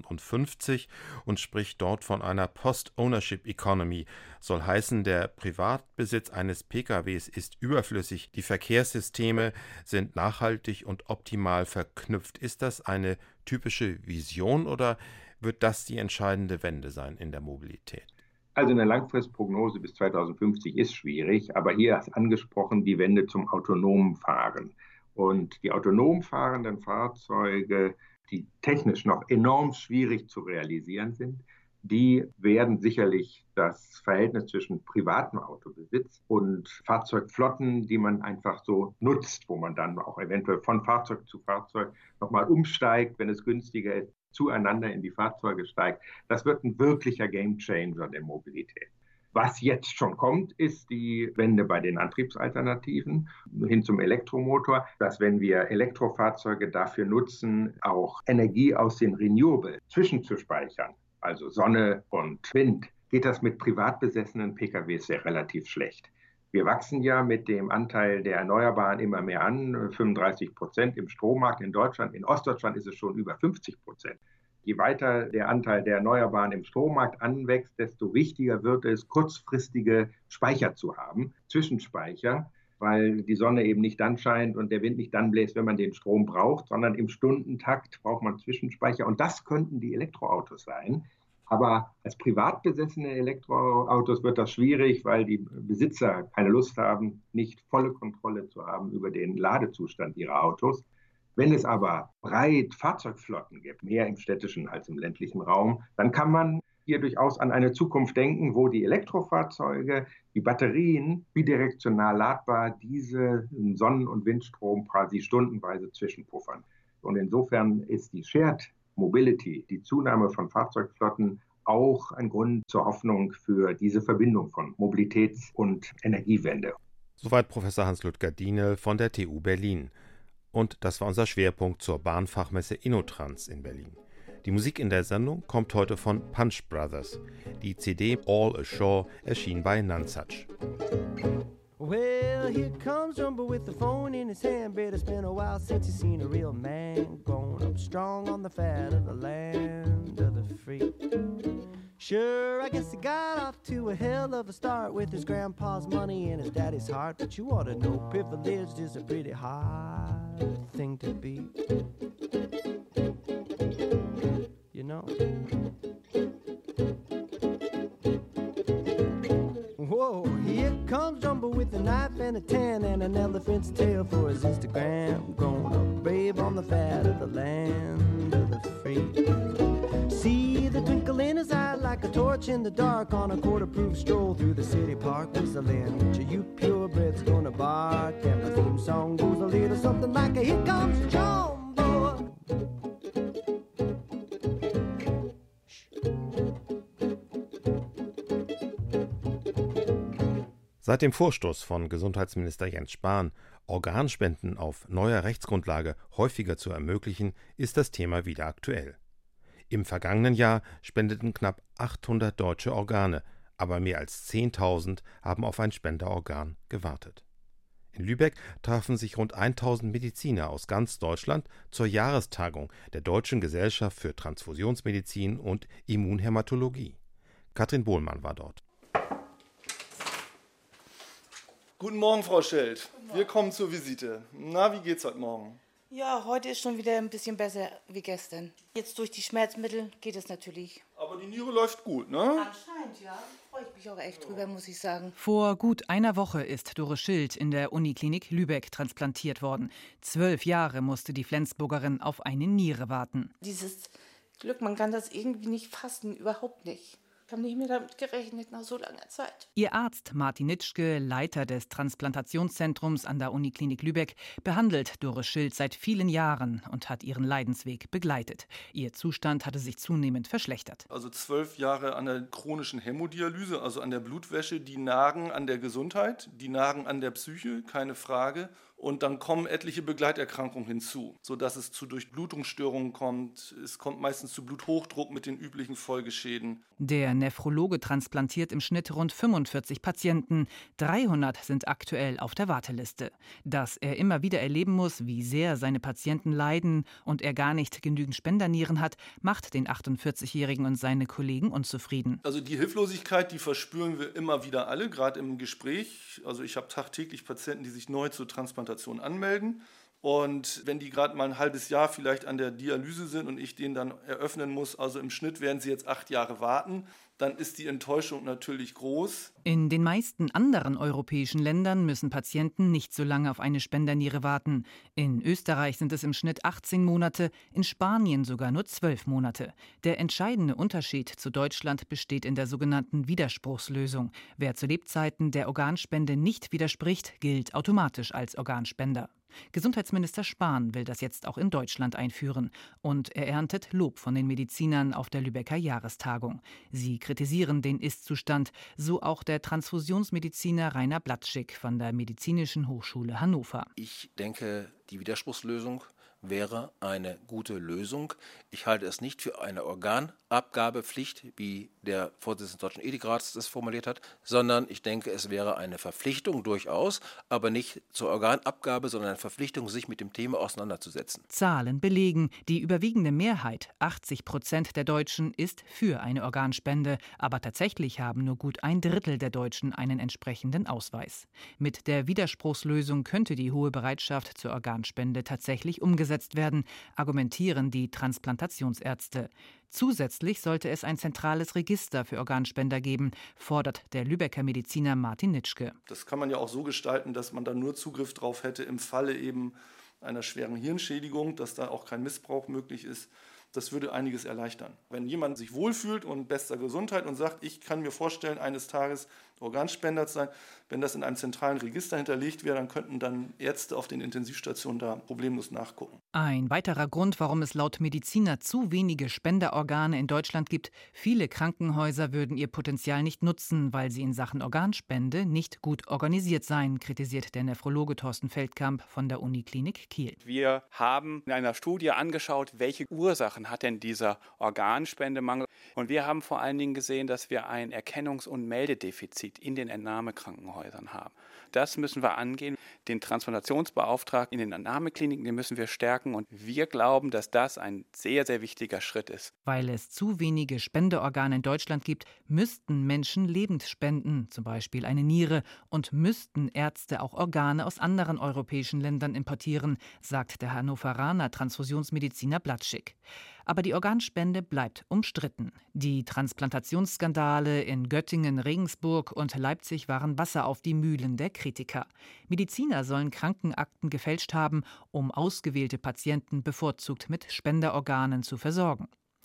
2050 und spricht dort von einer Post-Ownership Economy. Soll heißen, der Privatbesitz eines PKWs ist überflüssig, die Verkehrssysteme sind nachhaltig und optimal verknüpft. Ist das eine typische Vision oder wird das die entscheidende Wende sein in der Mobilität? Also eine Langfristprognose bis 2050 ist schwierig, aber hier ist angesprochen die Wende zum autonomen Fahren. Und die autonom fahrenden Fahrzeuge, die technisch noch enorm schwierig zu realisieren sind, die werden sicherlich das Verhältnis zwischen privatem Autobesitz und Fahrzeugflotten, die man einfach so nutzt, wo man dann auch eventuell von Fahrzeug zu Fahrzeug nochmal umsteigt, wenn es günstiger ist, zueinander in die Fahrzeuge steigt. Das wird ein wirklicher Gamechanger der Mobilität. Was jetzt schon kommt, ist die Wende bei den Antriebsalternativen hin zum Elektromotor, dass wenn wir Elektrofahrzeuge dafür nutzen, auch Energie aus den Renewable zwischenzuspeichern, also Sonne und Wind, geht das mit privat besessenen PKWs sehr relativ schlecht. Wir wachsen ja mit dem Anteil der Erneuerbaren immer mehr an, 35% im Strommarkt in Deutschland. In Ostdeutschland ist es schon über 50%. Je weiter der Anteil der Erneuerbaren im Strommarkt anwächst, desto wichtiger wird es, kurzfristige Speicher zu haben, Zwischenspeicher, weil die Sonne eben nicht dann scheint und der Wind nicht dann bläst, wenn man den Strom braucht, sondern im Stundentakt braucht man Zwischenspeicher. Und das könnten die Elektroautos sein. Aber als privat besessene Elektroautos wird das schwierig, weil die Besitzer keine Lust haben, nicht volle Kontrolle zu haben über den Ladezustand ihrer Autos. Wenn es aber breit Fahrzeugflotten gibt, mehr im städtischen als im ländlichen Raum, dann kann man hier durchaus an eine Zukunft denken, wo die Elektrofahrzeuge, die Batterien bidirektional ladbar diese Sonnen- und Windstrom quasi stundenweise zwischenpuffern. Und insofern ist die Shared Mobility, die Zunahme von Fahrzeugflotten, auch ein Grund zur Hoffnung für diese Verbindung von Mobilitäts- und Energiewende. Soweit Professor Hans-Ludger Dienel von der TU Berlin. Und das war unser Schwerpunkt zur Bahnfachmesse InnoTrans in Berlin. Die Musik in der Sendung kommt heute von Punch Brothers. Die CD All Ashore erschien bei Nonesuch. Well, here comes Jumbo with the phone in his hand. Bet it's been a while since he's seen a real man. Grown up strong on the fat of the land of the free. Sure, I guess he got off to a hell of a start with his grandpa's money and his daddy's heart. But you ought to know privilege is a pretty hard thing to be. You know? Whoa, here comes Jumbo with a knife and a tan and an elephant's tail for his Instagram. Grown up brave on the fat of the land of the free. See the twinkle in his eye like a torch in the dark on a quarter-proof stroll through the city park, whistling to you purebreds gonna bark. And my theme song goes a little something like a here comes John Boy. Seit dem Vorstoß von Gesundheitsminister Jens Spahn, Organspenden auf neuer Rechtsgrundlage häufiger zu ermöglichen, ist das Thema wieder aktuell. Im vergangenen Jahr spendeten knapp 800 Deutsche Organe, aber mehr als 10.000 haben auf ein Spenderorgan gewartet. In Lübeck trafen sich rund 1.000 Mediziner aus ganz Deutschland zur Jahrestagung der Deutschen Gesellschaft für Transfusionsmedizin und Immunhämatologie. Katrin Bohlmann war dort. Guten Morgen, Frau Scheld. Wir kommen zur Visite. Na, wie geht's heute Morgen? Ja, heute ist schon wieder ein bisschen besser wie gestern. Jetzt durch die Schmerzmittel geht es natürlich. Aber die Niere läuft gut, ne? Anscheinend, ja. Freue ich mich auch echt drüber, muss ich sagen. Vor gut einer Woche ist Doris Schild in der Uniklinik Lübeck transplantiert worden. 12 Jahre musste die Flensburgerin auf eine Niere warten. Dieses Glück, man kann das irgendwie nicht fassen, überhaupt nicht. Ich habe nicht mehr damit gerechnet nach so langer Zeit. Ihr Arzt Martin Nitschke, Leiter des Transplantationszentrums an der Uniklinik Lübeck, behandelt Doris Schild seit vielen Jahren und hat ihren Leidensweg begleitet. Ihr Zustand hatte sich zunehmend verschlechtert. Also 12 Jahre an der chronischen Hämodialyse, also an der Blutwäsche, die nagen an der Gesundheit, die nagen an der Psyche, keine Frage. Und dann kommen etliche Begleiterkrankungen hinzu, sodass es zu Durchblutungsstörungen kommt. Es kommt meistens zu Bluthochdruck mit den üblichen Folgeschäden. Der Nephrologe transplantiert im Schnitt rund 45 Patienten. 300 sind aktuell auf der Warteliste. Dass er immer wieder erleben muss, wie sehr seine Patienten leiden und er gar nicht genügend Spendernieren hat, macht den 48-Jährigen und seine Kollegen unzufrieden. Also die Hilflosigkeit, die verspüren wir immer wieder alle, gerade im Gespräch. Also ich habe tagtäglich Patienten, die sich neu zur Transplantation anmelden. Und wenn die gerade mal ein halbes Jahr vielleicht an der Dialyse sind und ich den dann eröffnen muss, also im Schnitt werden sie jetzt 8 Jahre warten, dann ist die Enttäuschung natürlich groß. In den meisten anderen europäischen Ländern müssen Patienten nicht so lange auf eine Spenderniere warten. In Österreich sind es im Schnitt 18 Monate, in Spanien sogar nur 12 Monate. Der entscheidende Unterschied zu Deutschland besteht in der sogenannten Widerspruchslösung. Wer zu Lebzeiten der Organspende nicht widerspricht, gilt automatisch als Organspender. Gesundheitsminister Spahn will das jetzt auch in Deutschland einführen. Und er erntet Lob von den Medizinern auf der Lübecker Jahrestagung. Sie kritisieren den Ist-Zustand, so auch der Transfusionsmediziner Rainer Blattschick von der Medizinischen Hochschule Hannover. Ich denke, die Widerspruchslösung wäre eine gute Lösung. Ich halte es nicht für eine Organabgabepflicht, wie der Vorsitzende des Deutschen Ethikrats das formuliert hat, sondern ich denke, es wäre eine Verpflichtung durchaus, aber nicht zur Organabgabe, sondern eine Verpflichtung, sich mit dem Thema auseinanderzusetzen. Zahlen belegen, die überwiegende Mehrheit, 80% der Deutschen, ist für eine Organspende, aber tatsächlich haben nur gut 1/3 der Deutschen einen entsprechenden Ausweis. Mit der Widerspruchslösung könnte die hohe Bereitschaft zur Organspende tatsächlich umgesetzt werden, argumentieren die Transplantationsärzte. Zusätzlich sollte es ein zentrales Register für Organspender geben, fordert der Lübecker Mediziner Martin Nitschke. Das kann man ja auch so gestalten, dass man dann nur Zugriff drauf hätte im Falle eben einer schweren Hirnschädigung, dass da auch kein Missbrauch möglich ist. Das würde einiges erleichtern. Wenn jemand sich wohlfühlt und bester Gesundheit und sagt, ich kann mir vorstellen, eines Tages Organspender zu sein, wenn das in einem zentralen Register hinterlegt wäre, dann könnten dann Ärzte auf den Intensivstationen da problemlos nachgucken. Ein weiterer Grund, warum es laut Mediziner zu wenige Spenderorgane in Deutschland gibt: viele Krankenhäuser würden ihr Potenzial nicht nutzen, weil sie in Sachen Organspende nicht gut organisiert seien, kritisiert der Nephrologe Thorsten Feldkamp von der Uniklinik Kiel. Wir haben in einer Studie angeschaut, welche Ursachen hat denn dieser Organspendemangel. Und wir haben vor allen Dingen gesehen, dass wir ein Erkennungs- und Meldedefizit in den Entnahmekrankenhäusern haben. Das müssen wir angehen. Den Transplantationsbeauftragten in den Entnahmekliniken, den müssen wir stärken. Und wir glauben, dass das ein sehr, sehr wichtiger Schritt ist. Weil es zu wenige Spenderorgane in Deutschland gibt, müssten Menschen lebend spenden, zum Beispiel eine Niere, und müssten Ärzte auch Organe aus anderen europäischen Ländern importieren, sagt der Hannoveraner Transfusionsmediziner Blattschick. Aber die Organspende bleibt umstritten. Die Transplantationsskandale in Göttingen, Regensburg und Leipzig waren Wasser auf die Mühlen der Kritiker. Mediziner sollen Krankenakten gefälscht haben, um ausgewählte Patienten bevorzugt mit Spenderorganen zu versorgen.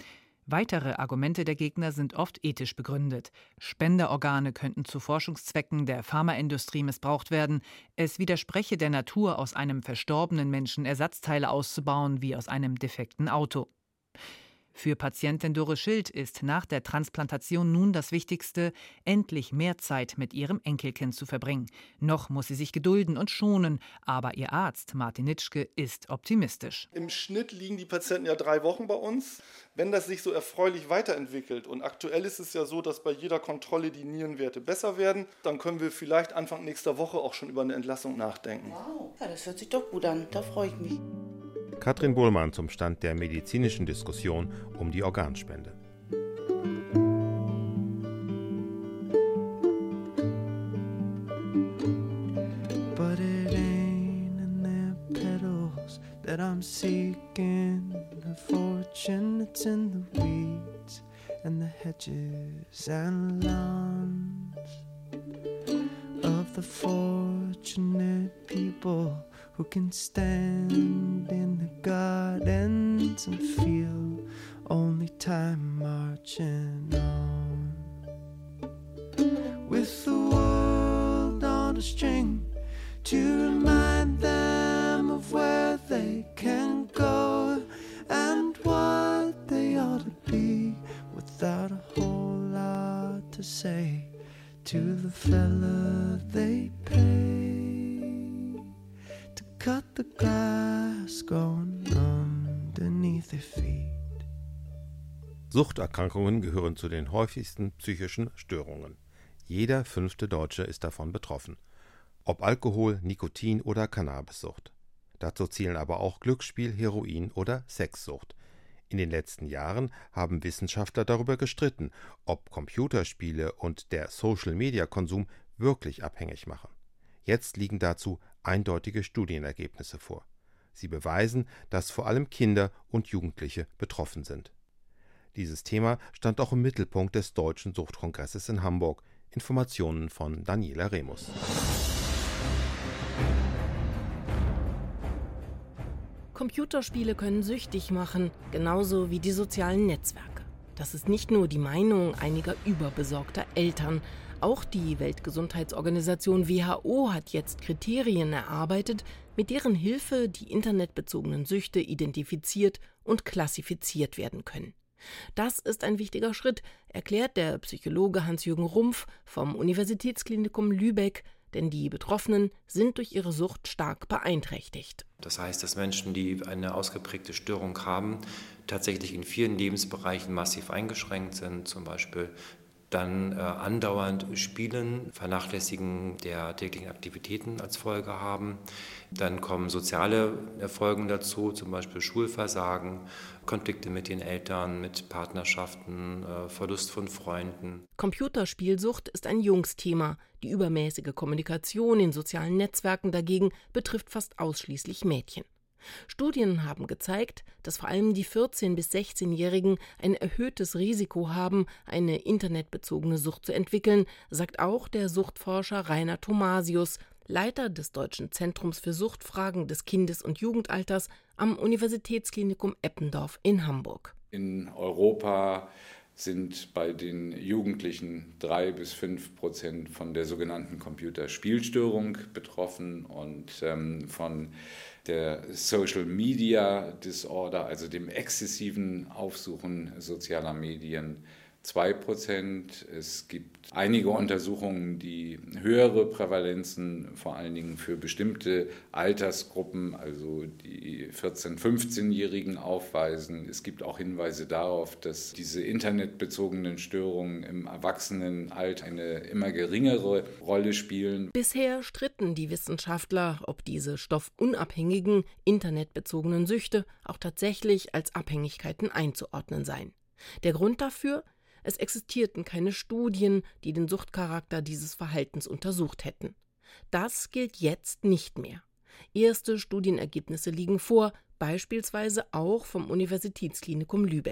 Weitere Argumente der Gegner sind oft ethisch begründet. Spenderorgane könnten zu Forschungszwecken der Pharmaindustrie missbraucht werden. Es widerspreche der Natur, aus einem verstorbenen Menschen Ersatzteile auszubauen wie aus einem defekten Auto. Für Patientin Dore Schild ist nach der Transplantation nun das Wichtigste, endlich mehr Zeit mit ihrem Enkelkind zu verbringen. Noch muss sie sich gedulden und schonen, aber ihr Arzt Martin Nitschke ist optimistisch. Im Schnitt liegen die Patienten ja 3 Wochen bei uns. Wenn das sich so erfreulich weiterentwickelt, und aktuell ist es ja so, dass bei jeder Kontrolle die Nierenwerte besser werden, dann können wir vielleicht Anfang nächster Woche auch schon über eine Entlassung nachdenken. Wow, ja, das hört sich doch gut an, da freue ich mich. Katrin Bullmann zum Stand der medizinischen Diskussion um die Organspende. But it ain't in their petals that I'm seeking the fortune that's in the weeds and the hedges and lawns of the fortunate people who can stand in the gardens and feel only time marching on. With the world on a string to remind them of where they can go and what they ought to be, without a whole lot to say to the fella they pay to cut the grass going underneath their feet. Suchterkrankungen gehören zu den häufigsten psychischen Störungen. Jeder 5. Deutsche ist davon betroffen. Ob Alkohol, Nikotin oder Cannabissucht. Dazu zählen aber auch Glücksspiel, Heroin oder Sexsucht. In den letzten Jahren haben Wissenschaftler darüber gestritten, ob Computerspiele und der Social-Media-Konsum wirklich abhängig machen. Jetzt liegen dazu eindeutige Studienergebnisse vor. Sie beweisen, dass vor allem Kinder und Jugendliche betroffen sind. Dieses Thema stand auch im Mittelpunkt des Deutschen Suchtkongresses in Hamburg. Informationen von Daniela Remus. Computerspiele können süchtig machen, genauso wie die sozialen Netzwerke. Das ist nicht nur die Meinung einiger überbesorgter Eltern. Auch die Weltgesundheitsorganisation WHO hat jetzt Kriterien erarbeitet, mit deren Hilfe die internetbezogenen Süchte identifiziert und klassifiziert werden können. Das ist ein wichtiger Schritt, erklärt der Psychologe Hans-Jürgen Rumpf vom Universitätsklinikum Lübeck, denn die Betroffenen sind durch ihre Sucht stark beeinträchtigt. Das heißt, dass Menschen, die eine ausgeprägte Störung haben, tatsächlich in vielen Lebensbereichen massiv eingeschränkt sind, zum Beispiel dann andauernd spielen, Vernachlässigen der täglichen Aktivitäten als Folge haben. Dann kommen soziale Folgen dazu, zum Beispiel Schulversagen, Konflikte mit den Eltern, mit Partnerschaften, Verlust von Freunden. Computerspielsucht ist ein Jungsthema. Die übermäßige Kommunikation in sozialen Netzwerken dagegen betrifft fast ausschließlich Mädchen. Studien haben gezeigt, dass vor allem die 14- bis 16-Jährigen ein erhöhtes Risiko haben, eine internetbezogene Sucht zu entwickeln, sagt auch der Suchtforscher Rainer Thomasius, Leiter des Deutschen Zentrums für Suchtfragen des Kindes- und Jugendalters am Universitätsklinikum Eppendorf in Hamburg. In Europa sind bei den Jugendlichen 3-5% von der sogenannten Computerspielstörung betroffen und von der Social Media Disorder, also dem exzessiven Aufsuchen sozialer Medien, 2%. Es gibt einige Untersuchungen, die höhere Prävalenzen vor allen Dingen für bestimmte Altersgruppen, also die 14-, 15-Jährigen aufweisen. Es gibt auch Hinweise darauf, dass diese internetbezogenen Störungen im Erwachsenenalter eine immer geringere Rolle spielen. Bisher stritten die Wissenschaftler, ob diese stoffunabhängigen, internetbezogenen Süchte auch tatsächlich als Abhängigkeiten einzuordnen seien. Der Grund dafür? Es existierten keine Studien, die den Suchtcharakter dieses Verhaltens untersucht hätten. Das gilt jetzt nicht mehr. Erste Studienergebnisse liegen vor, beispielsweise auch vom Universitätsklinikum Lübeck.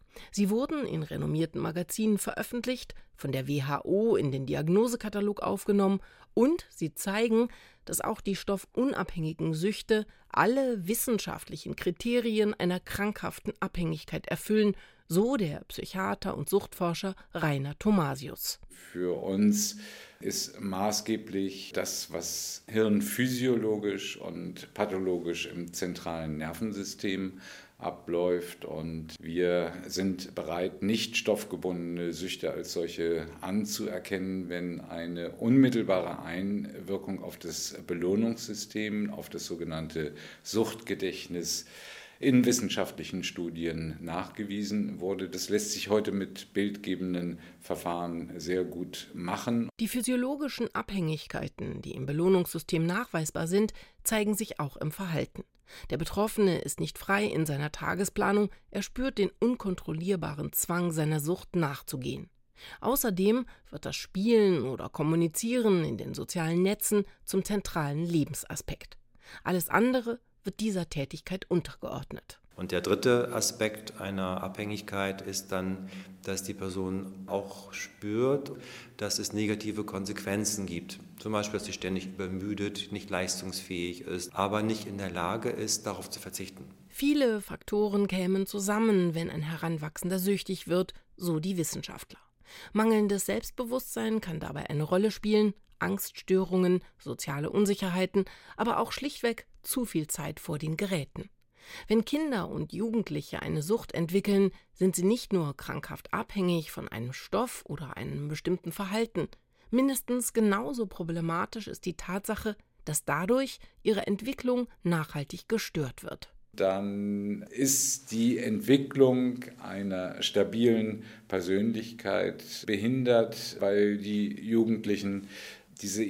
Sie wurden in renommierten Magazinen veröffentlicht, von der WHO in den Diagnosekatalog aufgenommen und sie zeigen, dass auch die stoffunabhängigen Süchte alle wissenschaftlichen Kriterien einer krankhaften Abhängigkeit erfüllen, so der Psychiater und Suchtforscher Rainer Thomasius. Für uns ist maßgeblich das, was hirnphysiologisch und pathologisch im zentralen Nervensystem abläuft, und wir sind bereit, nicht stoffgebundene Süchte als solche anzuerkennen, wenn eine unmittelbare Einwirkung auf das Belohnungssystem, auf das sogenannte Suchtgedächtnis in wissenschaftlichen Studien nachgewiesen wurde. Das lässt sich heute mit bildgebenden Verfahren sehr gut machen. Die physiologischen Abhängigkeiten, die im Belohnungssystem nachweisbar sind, zeigen sich auch im Verhalten. Der Betroffene ist nicht frei in seiner Tagesplanung, er spürt den unkontrollierbaren Zwang, seiner Sucht nachzugehen. Außerdem wird das Spielen oder Kommunizieren in den sozialen Netzen zum zentralen Lebensaspekt. Alles andere wird dieser Tätigkeit untergeordnet. Und der dritte Aspekt einer Abhängigkeit ist dann, dass die Person auch spürt, dass es negative Konsequenzen gibt. Zum Beispiel, dass sie ständig übermüdet, nicht leistungsfähig ist, aber nicht in der Lage ist, darauf zu verzichten. Viele Faktoren kämen zusammen, wenn ein Heranwachsender süchtig wird, so die Wissenschaftler. Mangelndes Selbstbewusstsein kann dabei eine Rolle spielen, Angststörungen, soziale Unsicherheiten, aber auch schlichtweg zu viel Zeit vor den Geräten. Wenn Kinder und Jugendliche eine Sucht entwickeln, sind sie nicht nur krankhaft abhängig von einem Stoff oder einem bestimmten Verhalten. Mindestens genauso problematisch ist die Tatsache, dass dadurch ihre Entwicklung nachhaltig gestört wird. Dann ist die Entwicklung einer stabilen Persönlichkeit behindert, weil die Jugendlichen diese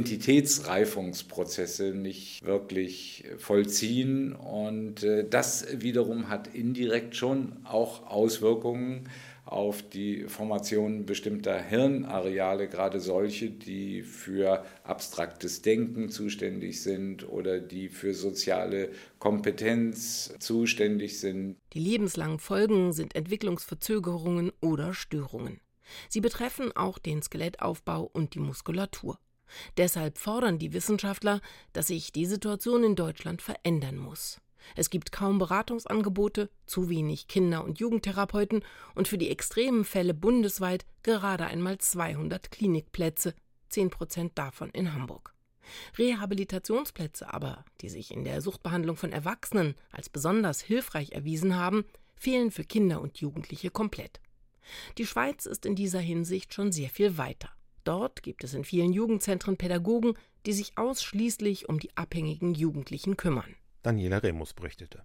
Identitätsreifungsprozesse nicht wirklich vollziehen. Und das wiederum hat indirekt schon auch Auswirkungen auf die Formation bestimmter Hirnareale, gerade solche, die für abstraktes Denken zuständig sind oder die für soziale Kompetenz zuständig sind. Die lebenslangen Folgen sind Entwicklungsverzögerungen oder Störungen. Sie betreffen auch den Skelettaufbau und die Muskulatur. Deshalb fordern die Wissenschaftler, dass sich die Situation in Deutschland verändern muss. Es gibt kaum Beratungsangebote, zu wenig Kinder- und Jugendtherapeuten und für die extremen Fälle bundesweit gerade einmal 200 Klinikplätze, 10% davon in Hamburg. Rehabilitationsplätze aber, die sich in der Suchtbehandlung von Erwachsenen als besonders hilfreich erwiesen haben, fehlen für Kinder und Jugendliche komplett. Die Schweiz ist in dieser Hinsicht schon sehr viel weiter. Dort gibt es in vielen Jugendzentren Pädagogen, die sich ausschließlich um die abhängigen Jugendlichen kümmern. Daniela Remus berichtete.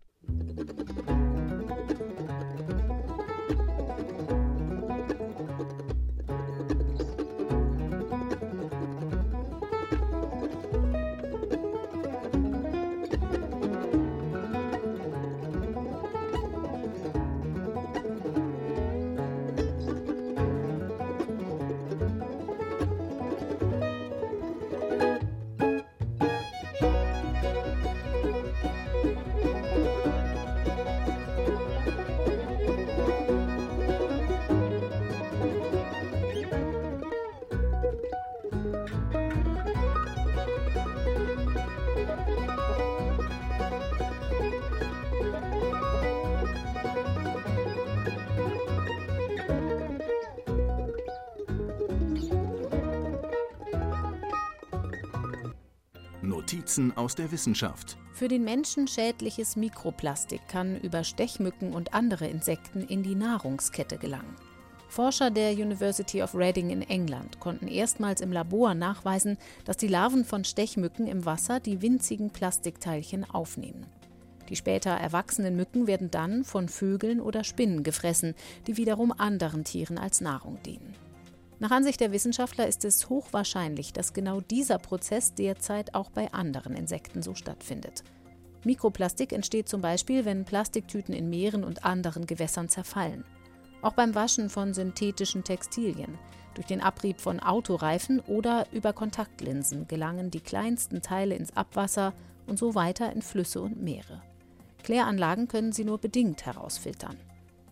Notizen aus der Wissenschaft. Für den Menschen schädliches Mikroplastik kann über Stechmücken und andere Insekten in die Nahrungskette gelangen. Forscher der University of Reading in England konnten erstmals im Labor nachweisen, dass die Larven von Stechmücken im Wasser die winzigen Plastikteilchen aufnehmen. Die später erwachsenen Mücken werden dann von Vögeln oder Spinnen gefressen, die wiederum anderen Tieren als Nahrung dienen. Nach Ansicht der Wissenschaftler ist es hochwahrscheinlich, dass genau dieser Prozess derzeit auch bei anderen Insekten so stattfindet. Mikroplastik entsteht zum Beispiel, wenn Plastiktüten in Meeren und anderen Gewässern zerfallen. Auch beim Waschen von synthetischen Textilien, durch den Abrieb von Autoreifen oder über Kontaktlinsen gelangen die kleinsten Teile ins Abwasser und so weiter in Flüsse und Meere. Kläranlagen können sie nur bedingt herausfiltern.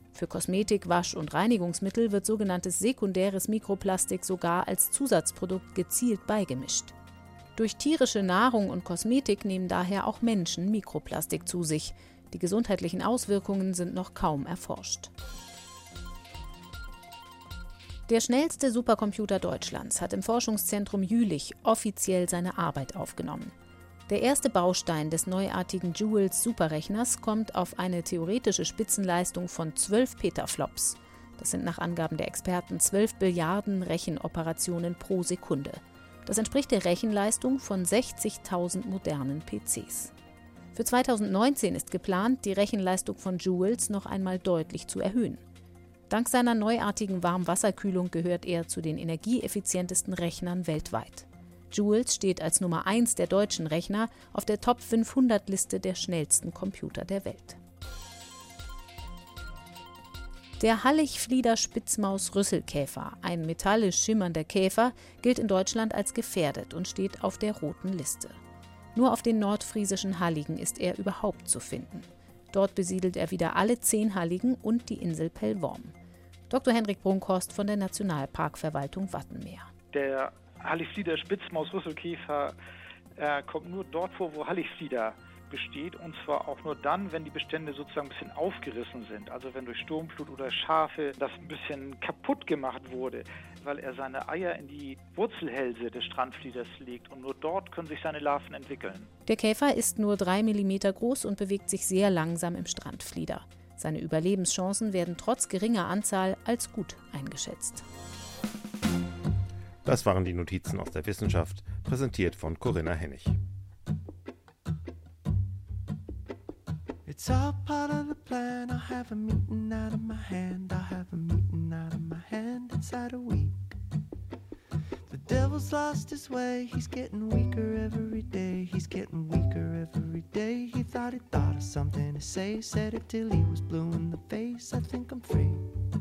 Für Kosmetik, Wasch- und Reinigungsmittel wird sogenanntes sekundäres Mikroplastik sogar als Zusatzprodukt gezielt beigemischt. Durch tierische Nahrung und Kosmetik nehmen daher auch Menschen Mikroplastik zu sich. Die gesundheitlichen Auswirkungen sind noch kaum erforscht. Der schnellste Supercomputer Deutschlands hat im Forschungszentrum Jülich offiziell seine Arbeit aufgenommen. Der erste Baustein des neuartigen Joules-Superrechners kommt auf eine theoretische Spitzenleistung von 12 Petaflops. Das sind nach Angaben der Experten 12 Billiarden Rechenoperationen pro Sekunde. Das entspricht der Rechenleistung von 60.000 modernen PCs. Für 2019 ist geplant, die Rechenleistung von Joules noch einmal deutlich zu erhöhen. Dank seiner neuartigen Warmwasserkühlung gehört er zu den energieeffizientesten Rechnern weltweit. Joules steht als Nummer 1 der deutschen Rechner auf der Top 500-Liste der schnellsten Computer der Welt. Der Hallig-Flieder-Spitzmaus-Rüsselkäfer, ein metallisch schimmernder Käfer, gilt in Deutschland als gefährdet und steht auf der roten Liste. Nur auf den nordfriesischen Halligen ist er überhaupt zu finden. Dort besiedelt er wieder alle 10 Halligen und die Insel Pellworm. Dr. Henrik Brunkhorst von der Nationalparkverwaltung Wattenmeer. Der Hallig-Flieder-Spitzmaus-Rüsselkäfer kommt nur dort vor, wo Halligflieder besteht, und zwar auch nur dann, wenn die Bestände sozusagen ein bisschen aufgerissen sind. Also wenn durch Sturmflut oder Schafe das ein bisschen kaputt gemacht wurde, weil er seine Eier in die Wurzelhälse des Strandflieders legt, und nur dort können sich seine Larven entwickeln. Der Käfer ist nur 3 mm groß und bewegt sich sehr langsam im Strandflieder. Seine Überlebenschancen werden trotz geringer Anzahl als gut eingeschätzt. Das waren die Notizen aus der Wissenschaft, präsentiert von Corinna Hennig. It's all part of the plan. I'll have a meeting out of my hand. I'll have a meeting out of my hand inside a week. The devil's lost his way. He's getting weaker every day. He's getting weaker every day. He thought of something to say. Said it till he was blue in the face. I think I'm free.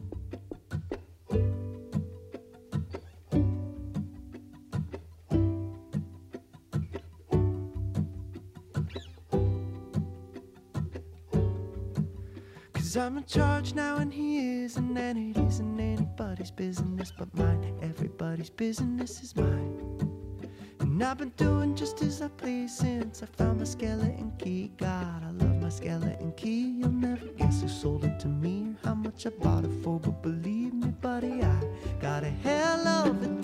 I'm in charge now and he isn't, and it isn't anybody's business but mine. Everybody's business is mine. And I've been doing just as I please since I found my skeleton key. God, I love my skeleton key. You'll never guess who sold it to me or how much I bought it for, but believe me, buddy, I got a hell of a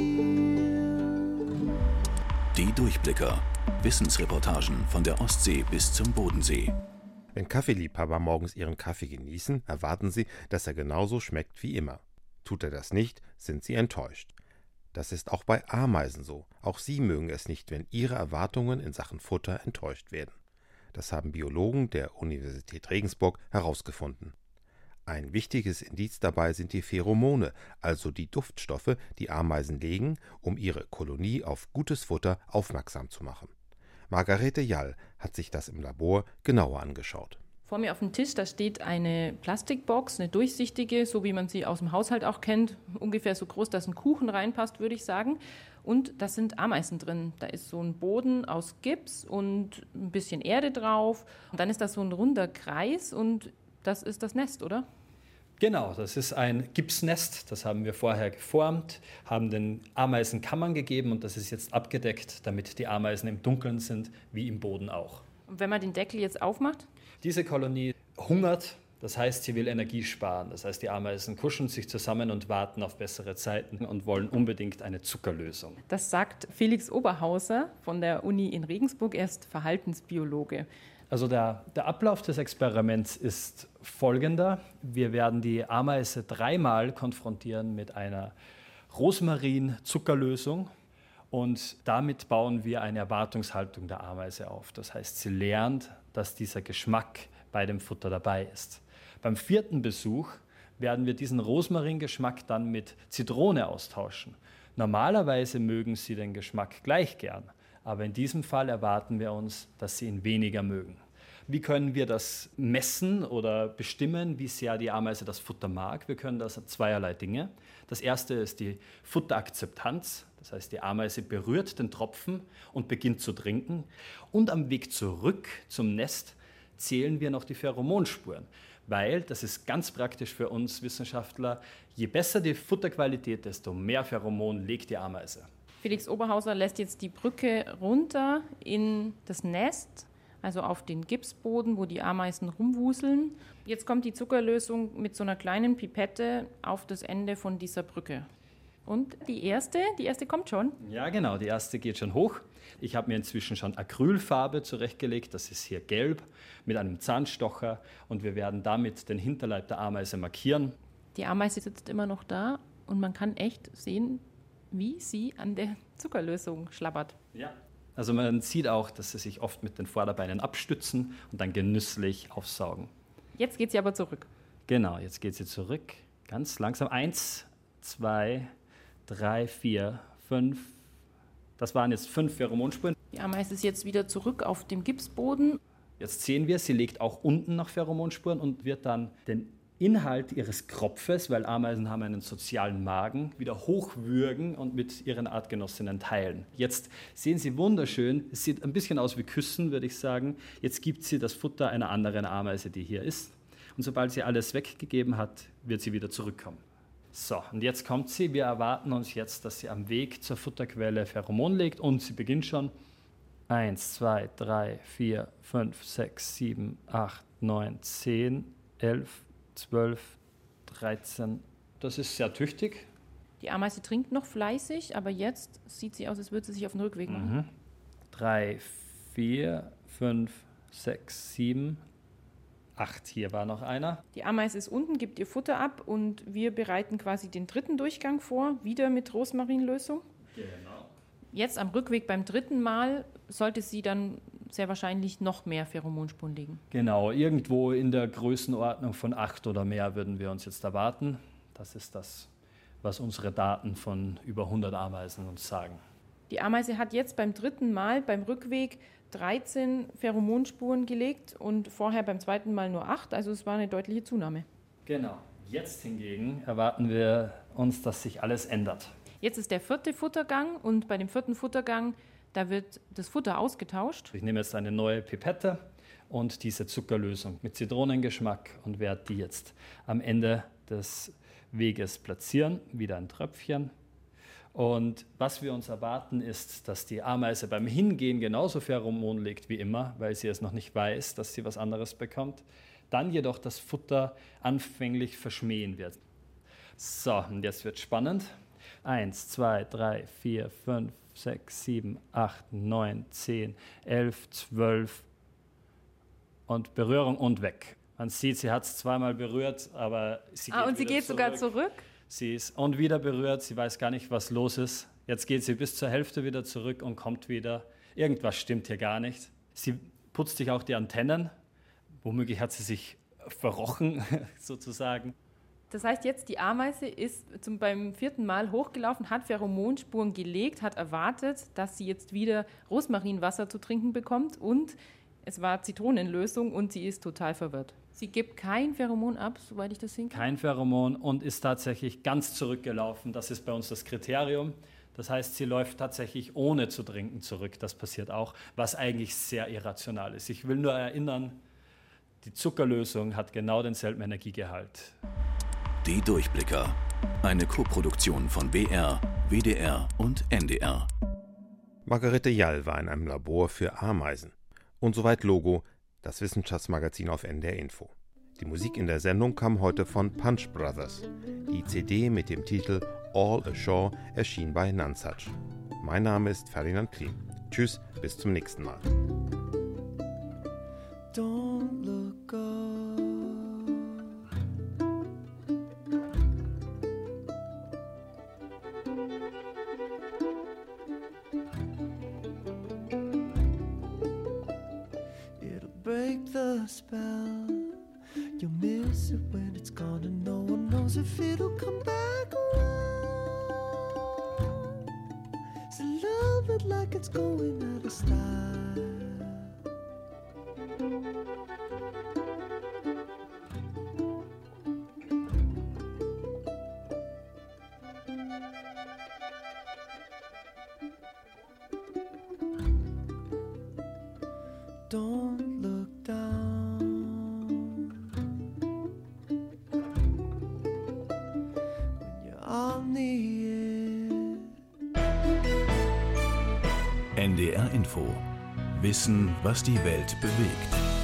deal. Die Durchblicker. Wissensreportagen von der Ostsee bis zum Bodensee. Wenn Kaffeeliebhaber morgens ihren Kaffee genießen, erwarten sie, dass er genauso schmeckt wie immer. Tut er das nicht, sind sie enttäuscht. Das ist auch bei Ameisen so. Auch sie mögen es nicht, wenn ihre Erwartungen in Sachen Futter enttäuscht werden. Das haben Biologen der Universität Regensburg herausgefunden. Ein wichtiges Indiz dabei sind die Pheromone, also die Duftstoffe, die Ameisen legen, um ihre Kolonie auf gutes Futter aufmerksam zu machen. Margarete Jall hat sich das im Labor genauer angeschaut. Vor mir auf dem Tisch, da steht eine Plastikbox, eine durchsichtige, so wie man sie aus dem Haushalt auch kennt, ungefähr so groß, dass ein Kuchen reinpasst, würde ich sagen. Und da sind Ameisen drin. Da ist so ein Boden aus Gips und ein bisschen Erde drauf. Und dann ist das so ein runder Kreis und das ist das Nest, oder? Genau, das ist ein Gipsnest, das haben wir vorher geformt, haben den Ameisen Kammern gegeben und das ist jetzt abgedeckt, damit die Ameisen im Dunkeln sind, wie im Boden auch. Und wenn man den Deckel jetzt aufmacht? Diese Kolonie hungert, das heißt, sie will Energie sparen. Das heißt, die Ameisen kuscheln sich zusammen und warten auf bessere Zeiten und wollen unbedingt eine Zuckerlösung. Das sagt Felix Oberhauser von der Uni in Regensburg, er ist Verhaltensbiologe. Also der Ablauf des Experiments ist folgender. Wir werden die Ameise 3-mal konfrontieren mit einer Rosmarin-Zuckerlösung und damit bauen wir eine Erwartungshaltung der Ameise auf. Das heißt, sie lernt, dass dieser Geschmack bei dem Futter dabei ist. Beim 4. Besuch werden wir diesen Rosmarin-Geschmack dann mit Zitrone austauschen. Normalerweise mögen sie den Geschmack gleich gern. Aber in diesem Fall erwarten wir uns, dass sie ihn weniger mögen. Wie können wir das messen oder bestimmen, wie sehr die Ameise das Futter mag? Wir können das zweierlei Dinge. Das erste ist die Futterakzeptanz. Das heißt, die Ameise berührt den Tropfen und beginnt zu trinken. Und am Weg zurück zum Nest zählen wir noch die Pheromonspuren. weil, das ist ganz praktisch für uns Wissenschaftler, je besser die Futterqualität, desto mehr Pheromon legt die Ameise. Felix Oberhauser lässt jetzt die Brücke runter in das Nest, also auf den Gipsboden, wo die Ameisen rumwuseln. Jetzt kommt die Zuckerlösung mit so einer kleinen Pipette auf das Ende von dieser Brücke. Und die erste kommt schon. Ja, genau, die erste geht schon hoch. Ich habe mir inzwischen schon Acrylfarbe zurechtgelegt, das ist hier gelb, mit einem Zahnstocher und wir werden damit den Hinterleib der Ameise markieren. Die Ameise sitzt immer noch da und man kann echt sehen, wie sie an der Zuckerlösung schlabbert. Ja. Also man sieht auch, dass sie sich oft mit den Vorderbeinen abstützen und dann genüsslich aufsaugen. Jetzt geht sie aber zurück. Genau, jetzt geht sie zurück, ganz langsam. 1, 2, 3, 4, 5. Das waren jetzt 5 Pheromonspuren. Die Ameise ist jetzt wieder zurück auf dem Gipsboden. Jetzt sehen wir, sie legt auch unten noch Pheromonspuren und wird dann den Inhalt ihres Kropfes, weil Ameisen haben einen sozialen Magen, wieder hochwürgen und mit ihren Artgenossinnen teilen. Jetzt sehen Sie wunderschön, es sieht ein bisschen aus wie Küssen, würde ich sagen. Jetzt gibt sie das Futter einer anderen Ameise, die hier ist. Und sobald sie alles weggegeben hat, wird sie wieder zurückkommen. So, und jetzt kommt sie. Wir erwarten uns jetzt, dass sie am Weg zur Futterquelle Pheromon legt und sie beginnt schon. 1, 2, 3, 4, 5, 6, 7, 8, 9, 10, 11, 12, 13. Das ist sehr tüchtig. Die Ameise trinkt noch fleißig, aber jetzt sieht sie aus, als würde sie sich auf den Rückweg machen. 3, 4, 5, 6, 7, 8. Hier war noch einer. Die Ameise ist unten, gibt ihr Futter ab und wir bereiten quasi den dritten Durchgang vor, wieder mit Rosmarinlösung. Genau. Jetzt am Rückweg beim dritten Mal sollte sie dann sehr wahrscheinlich noch mehr Pheromonspuren legen. Genau, irgendwo in der Größenordnung von 8 oder mehr würden wir uns jetzt erwarten. Das ist das, was unsere Daten von über 100 Ameisen uns sagen. Die Ameise hat jetzt beim dritten Mal beim Rückweg 13 Pheromonspuren gelegt und vorher beim zweiten Mal nur 8, also es war eine deutliche Zunahme. Genau. Jetzt hingegen erwarten wir uns, dass sich alles ändert. Jetzt ist der 4. Futtergang und bei dem 4. Futtergang, da wird das Futter ausgetauscht. Ich nehme jetzt eine neue Pipette und diese Zuckerlösung mit Zitronengeschmack und werde die jetzt am Ende des Weges platzieren. Wieder ein Tröpfchen. Und was wir uns erwarten, ist, dass die Ameise beim Hingehen genauso Pheromon legt wie immer, weil sie es noch nicht weiß, dass sie was anderes bekommt. Dann jedoch das Futter anfänglich verschmähen wird. So, und jetzt wird spannend. 1, 2, 3, 4, 5, 6, 7, 8, 9, 10, 11, 12 und Berührung und weg. Man sieht, sie hat es zweimal berührt, aber sie geht und sie geht sogar zurück? Sie ist und wieder berührt, sie weiß gar nicht, was los ist. Jetzt geht sie bis zur Hälfte wieder zurück und kommt wieder. Irgendwas stimmt hier gar nicht. Sie putzt sich auch die Antennen. Womöglich hat sie sich verrochen, sozusagen. Das heißt jetzt, die Ameise ist beim 4. Mal hochgelaufen, hat Pheromonspuren gelegt, hat erwartet, dass sie jetzt wieder Rosmarinwasser zu trinken bekommt und es war Zitronenlösung und sie ist total verwirrt. Sie gibt kein Pheromon ab, soweit ich das hinkriege. Kein Pheromon und ist tatsächlich ganz zurückgelaufen. Das ist bei uns das Kriterium. Das heißt, sie läuft tatsächlich ohne zu trinken zurück. Das passiert auch, was eigentlich sehr irrational ist. Ich will nur erinnern, die Zuckerlösung hat genau denselben Energiegehalt. Die Durchblicker. Eine Koproduktion von BR, WDR und NDR. Margarete Jall war in einem Labor für Ameisen. Und soweit Logo, das Wissenschaftsmagazin auf NDR Info. Die Musik in der Sendung kam heute von Punch Brothers. Die CD mit dem Titel All Ashore erschien bei Nonesuch. Mein Name ist Ferdinand Klim. Tschüss, bis zum nächsten Mal. Don't look up. It'll break the spell. You'll miss it when it's gone, and no one knows if it'll come back around. So love it like it's going out of style. Don't look down. NDR Info. Wissen, was die Welt bewegt.